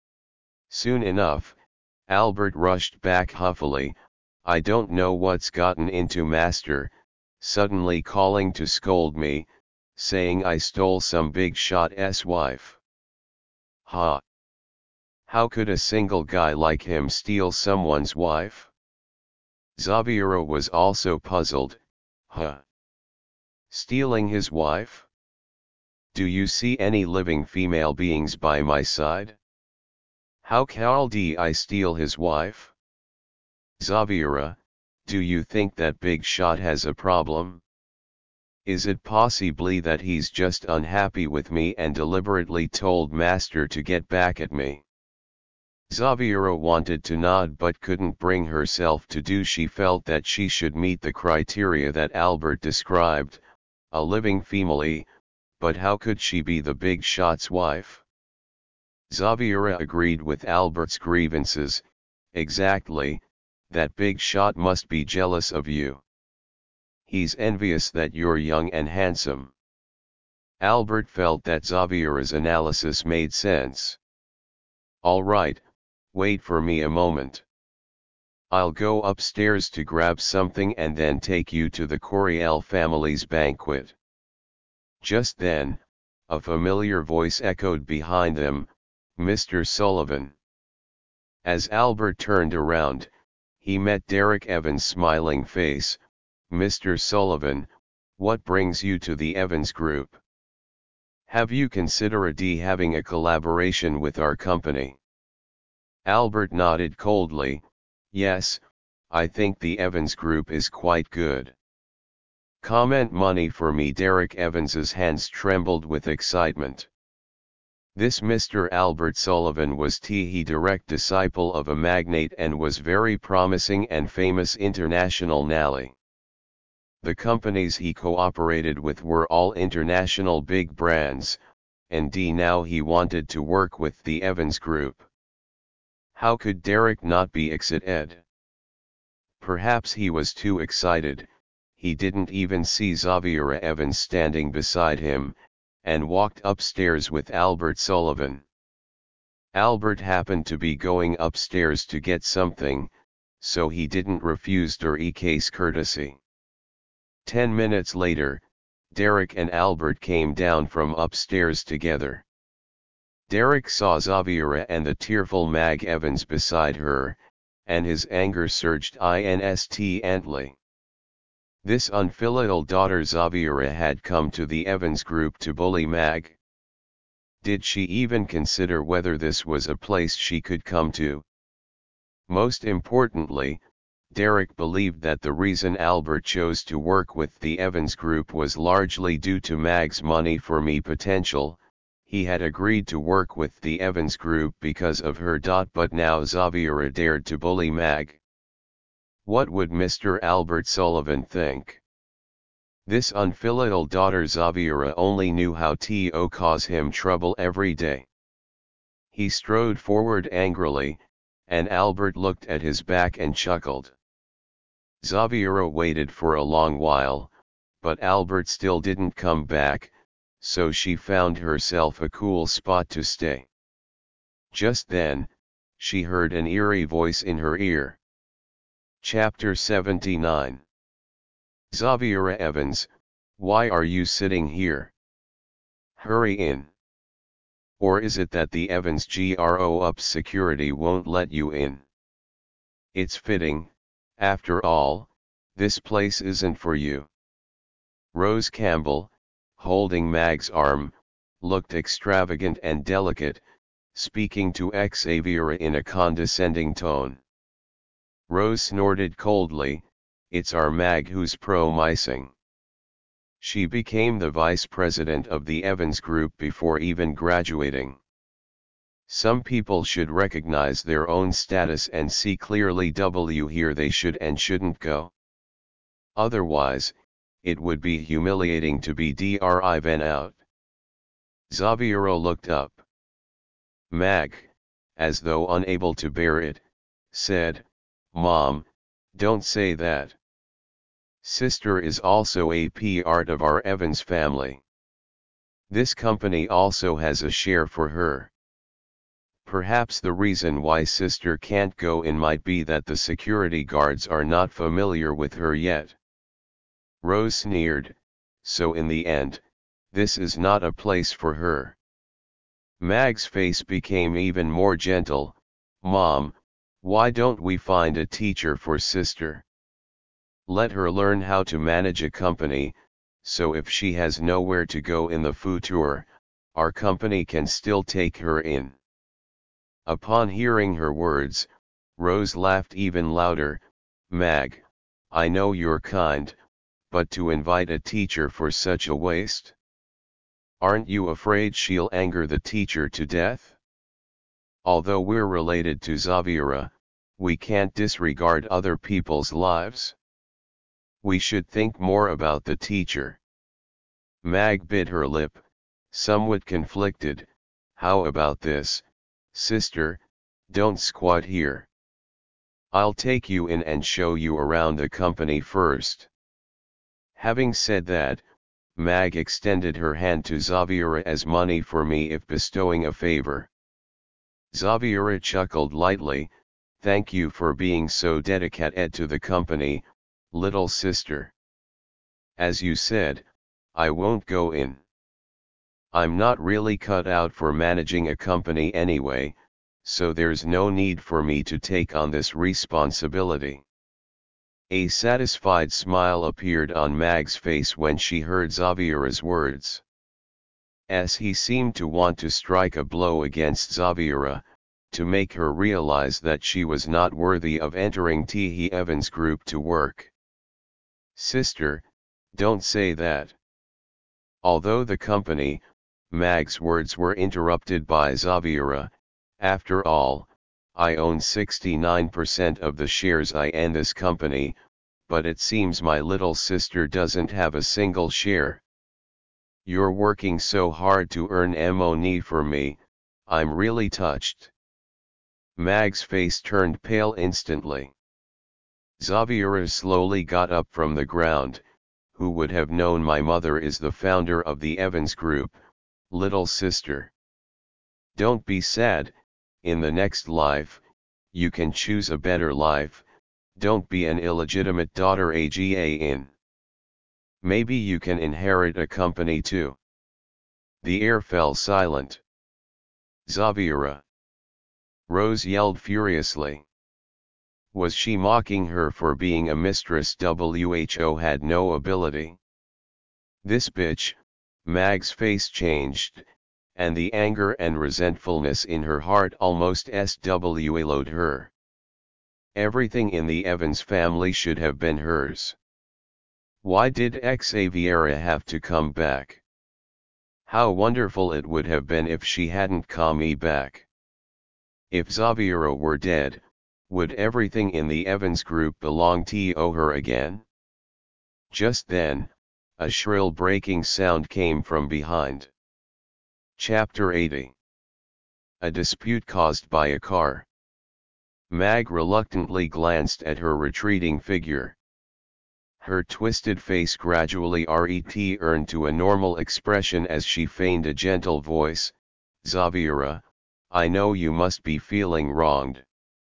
Soon enough, Albert rushed back huffily, I don't know what's gotten into Master, suddenly calling to scold me, saying I stole some big shot's wife. Ha! How could a single guy like him steal someone's wife? Xaviera was also puzzled, huh? Stealing his wife? Do you see any living female beings by my side? How can I steal his wife? Xaviera, do you think that big shot has a problem? Is it possibly that he's just unhappy with me and deliberately told Master to get back at me? Xaviera wanted to nod but couldn't bring herself to do. She felt that she should meet the criteria that Albert described, a living female, but how could she be the big shot's wife? Xaviera agreed with Albert's grievances. Exactly, that big shot must be jealous of you. He's envious that you're young and handsome. Albert felt that Xaviera's analysis made sense. All right, wait for me a moment. I'll go upstairs to grab something and then take you to the Coriel family's banquet. Just then, a familiar voice echoed behind them, Mr. Sullivan. As Albert turned around, he met Derek Evans' smiling face. Mr. Sullivan, what brings you to the Evans Group? Have you considered having a collaboration with our company? Albert nodded coldly. Yes, I think the Evans Group is quite good. Comment money for me. Derek Evans's hands trembled with excitement. This Mr. Albert Sullivan was the direct disciple of a magnate and was very promising and famous internationally. The companies he cooperated with were all international big brands, and now he wanted to work with the Evans Group. How could Derek not be excited? Perhaps he was too excited, he didn't even see Xaviera Evans standing beside him, and walked upstairs with Albert Sullivan. Albert happened to be going upstairs to get something, so he didn't refuse Derek's courtesy. 10 minutes later, Derek and Albert came down from upstairs together. Derek saw Xaviera and the tearful Mag Evans beside her, and his anger surged instantly. This unfilial daughter Xaviera had come to the Evans Group to bully Mag. Did she even consider whether this was a place she could come to? Most importantly, Derek believed that the reason Albert chose to work with the Evans Group was largely due to Mag's money for me potential. He had agreed to work with the Evans Group because of her. But now Xaviera dared to bully Mag. What would Mr. Albert Sullivan think? This unfilial daughter Xaviera only knew how to cause him trouble every day. He strode forward angrily, and Albert looked at his back and chuckled. Xaviera waited for a long while, but Albert still didn't come back, so she found herself a cool spot to stay. Just then, she heard an eerie voice in her ear. Chapter 79. Xaviera Evans, why are you sitting here? Hurry in. Or is it that the Evans Group security won't let you in? It's fitting, after all, this place isn't for you. Rose Campbell, holding Mag's arm, looked extravagant and delicate, speaking to Xaviera in a condescending tone. Rose snorted coldly, it's our Mag who's promising. She became the vice president of the Evans Group before even graduating. Some people should recognize their own status and see clearly here they should and shouldn't go. Otherwise, it would be humiliating to be driven out. Xaviera looked up. Mag, as though unable to bear it, said, Mom, don't say that. Sister is also a part of our Evans family. This company also has a share for her. Perhaps the reason why sister can't go in might be that the security guards are not familiar with her yet. Rose sneered, so in the end, this is not a place for her. Mag's face became even more gentle. Mom, why don't we find a teacher for sister? Let her learn how to manage a company, so if she has nowhere to go in the future, our company can still take her in. Upon hearing her words, Rose laughed even louder. Mag, I know you're kind, but to invite a teacher for such a waste? Aren't you afraid she'll anger the teacher to death? Although we're related to Xaviera, we can't disregard other people's lives. We should think more about the teacher. Mag bit her lip, Somewhat conflicted, how about this, sister, don't squat here. I'll take you in and show you around the company first. Having said that, Mag extended her hand to Xaviera as money for me if bestowing a favor. Xaviera chuckled lightly, thank you for being so dedicated to the company, little sister. As you said, I won't go in. I'm not really cut out for managing a company anyway, so there's no need for me to take on this responsibility. A satisfied smile appeared on Mag's face when she heard Xaviera's words. As he seemed to want to strike a blow against Xaviera, to make her realize that she was not worthy of entering T. Evans Group to work. Sister, don't say that. Although the company, Mag's words were interrupted by Xaviera, after all, I own 69% of the shares in this company, but it seems my little sister doesn't have a single share. You're working so hard to earn money for me, I'm really touched. Mag's face turned pale instantly. Xaviera slowly got up from the ground. Who would have known my mother is the founder of the Evans Group, little sister. Don't be sad, in the next life, you can choose a better life, don't be an illegitimate daughter again. Maybe you can inherit a company too. The air fell silent. Xaviera. Rose yelled furiously. Was she mocking her for being a mistress who had no ability? This bitch, Mag's face changed, and the anger and resentfulness in her heart almost swallowed her. Everything in the Evans family should have been hers. Why did Xaviera have to come back? How wonderful it would have been if she hadn't come back. If Xaviera were dead, would everything in the Evans Group belong to her again? Just then, a shrill breaking sound came from behind. Chapter 80. A dispute caused by a car. Mag reluctantly glanced at her retreating figure. Her twisted face gradually returned to a normal expression as she feigned a gentle voice, Xaviera, I know you must be feeling wronged.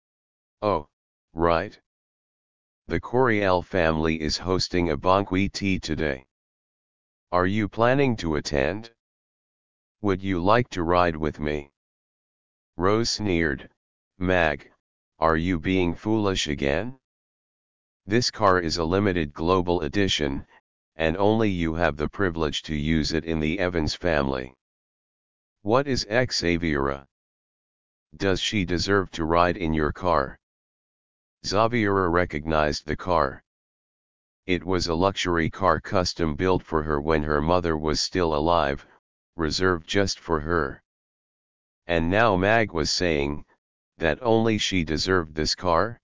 Oh, right. The Coriel family is hosting a banquet today. Are you planning to attend? Would you like to ride with me? Rose sneered, Mag, are you being foolish again? This car is a limited global edition, and only you have the privilege to use it in the Evans family. What is Xaviera? Does she deserve to ride in your car? Xaviera recognized the car. It was a luxury car custom built for her when her mother was still alive, reserved just for her. And now Mag was saying, that only she deserved this car?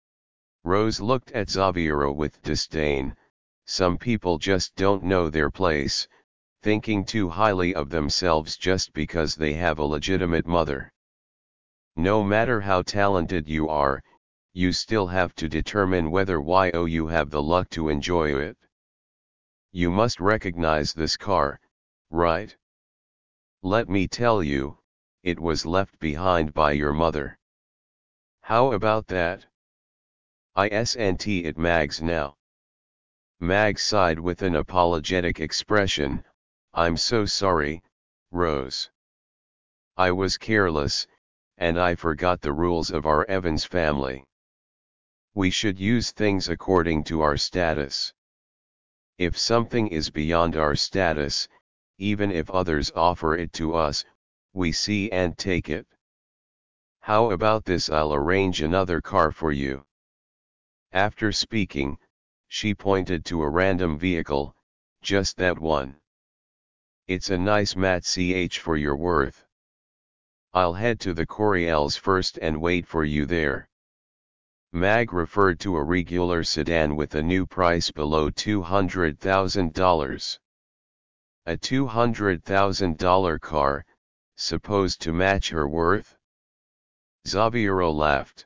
Rose looked at Xaviera with disdain. Some people just don't know their place, thinking too highly of themselves just because they have a legitimate mother. No matter how talented you are, you still have to determine whether you have the luck to enjoy it. You must recognize this car, right? Let me tell you, it was left behind by your mother. How about that? Isn't it Mag's now? Mag sighed with an apologetic expression, I'm so sorry, Rose. I was careless, and I forgot the rules of our Evans family. We should use things according to our status. If something is beyond our status, even if others offer it to us, we see and take it. How about this? I'll arrange another car for you. After speaking, she pointed to a random vehicle, just that one. It's a nice matte for your worth. I'll head to the Coriels first and wait for you there. Mag referred to a regular sedan with a new price below $200,000. A $200,000 car, supposed to match her worth? Xaviera laughed.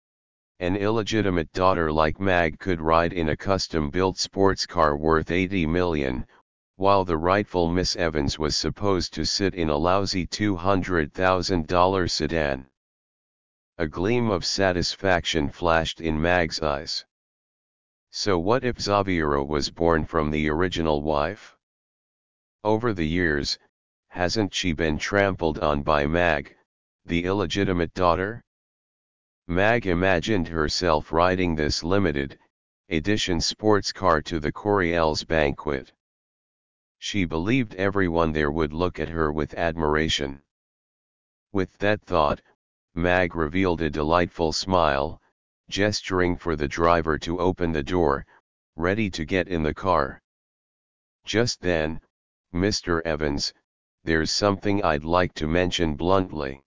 An illegitimate daughter like Mag could ride in a custom-built sports car worth $80 million, while the rightful Miss Evans was supposed to sit in a lousy $200,000 sedan. A gleam of satisfaction flashed in Mag's eyes. So what if Xaviera was born from the original wife? Over the years, hasn't she been trampled on by Mag, the illegitimate daughter? Mag imagined herself riding this limited edition sports car to the Coriel's banquet. She believed everyone there would look at her with admiration. With that thought, Mag revealed a delightful smile, gesturing for the driver to open the door, ready to get in the car. Just then, "Mr. Evans, there's something I'd like to mention bluntly."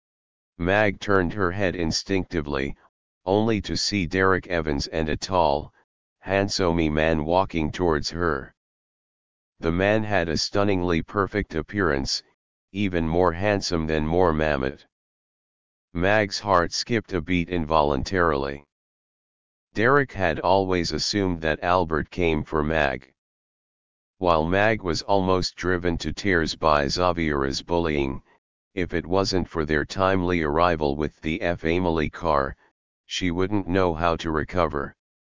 Mag turned her head instinctively, only to see Derek Evans and a tall, handsome man walking towards her. The man had a stunningly perfect appearance, even more handsome than Moore Mammoth. Mag's heart skipped a beat involuntarily. Derek had always assumed that Albert came for Mag. While Mag was almost driven to tears by Xaviera's bullying, if it wasn't for their timely arrival with the Emily car, she wouldn't know how to recover.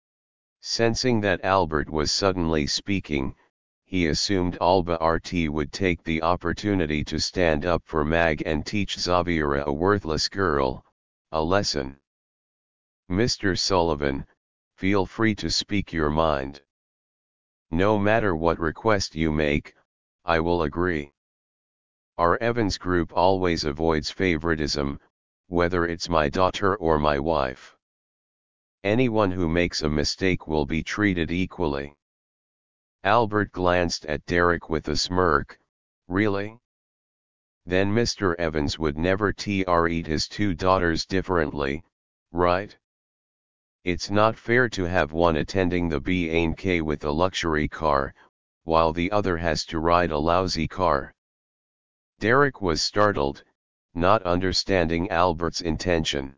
Sensing that Albert was suddenly speaking, he assumed Alba RT would take the opportunity to stand up for Mag and teach Xaviera, a worthless girl, a lesson. "Mr. Sullivan, feel free to speak your mind. No matter what request you make, I will agree. Our Evans group always avoids favoritism, whether it's my daughter or my wife. Anyone who makes a mistake will be treated equally." Albert glanced at Derek with a smirk. "Really? Then Mr. Evans would never treat his two daughters differently, right? It's not fair to have one attending the B&K with a luxury car, while the other has to ride a lousy car." Derek was startled, not understanding Albert's intention.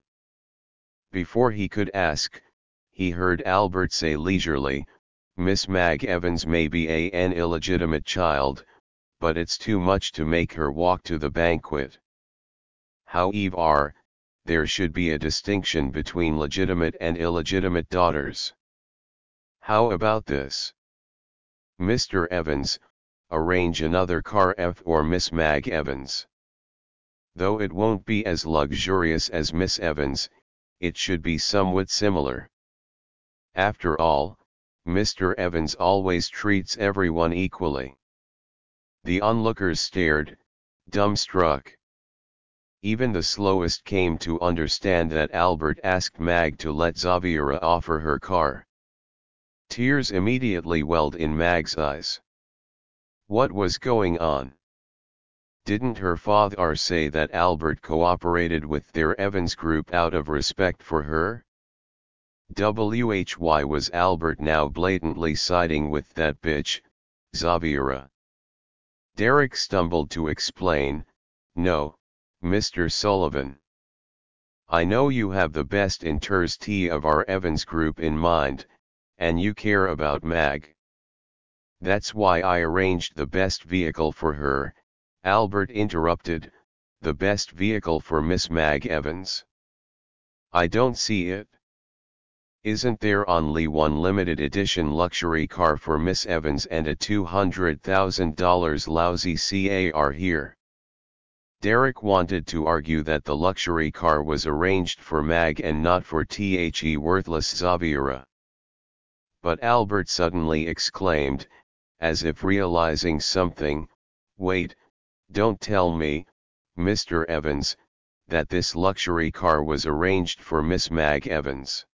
Before he could ask, he heard Albert say leisurely, "Miss Mag Evans may be an illegitimate child, but it's too much to make her walk to the banquet. However, there should be a distinction between legitimate and illegitimate daughters. How about this? Mr. Evans, arrange another car for Miss Mag Evans. Though it won't be as luxurious as Miss Evans, it should be somewhat similar. After all, Mr. Evans always treats everyone equally." The onlookers stared, dumbstruck. Even the slowest came to understand that Albert asked Mag to let Xaviera offer her car. Tears immediately welled in Mag's eyes. What was going on? Didn't her father say that Albert cooperated with their Evans group out of respect for her? Why was Albert now blatantly siding with that bitch, Xaviera? Derek stumbled to explain, "No, Mr. Sullivan. I know you have the best interest of our Evans group in mind, and you care about Mag. That's why I arranged the best vehicle for her." Albert interrupted, "The best vehicle for Miss Mag Evans? I don't see it. Isn't there only one limited edition luxury car for Miss Evans and a $200,000 lousy car here?" Derek wanted to argue that the luxury car was arranged for Mag and not for the worthless Xaviera. But Albert suddenly exclaimed, as if realizing something, "Wait, don't tell me, Mr. Evans, that this luxury car was arranged for Miss Mag Evans."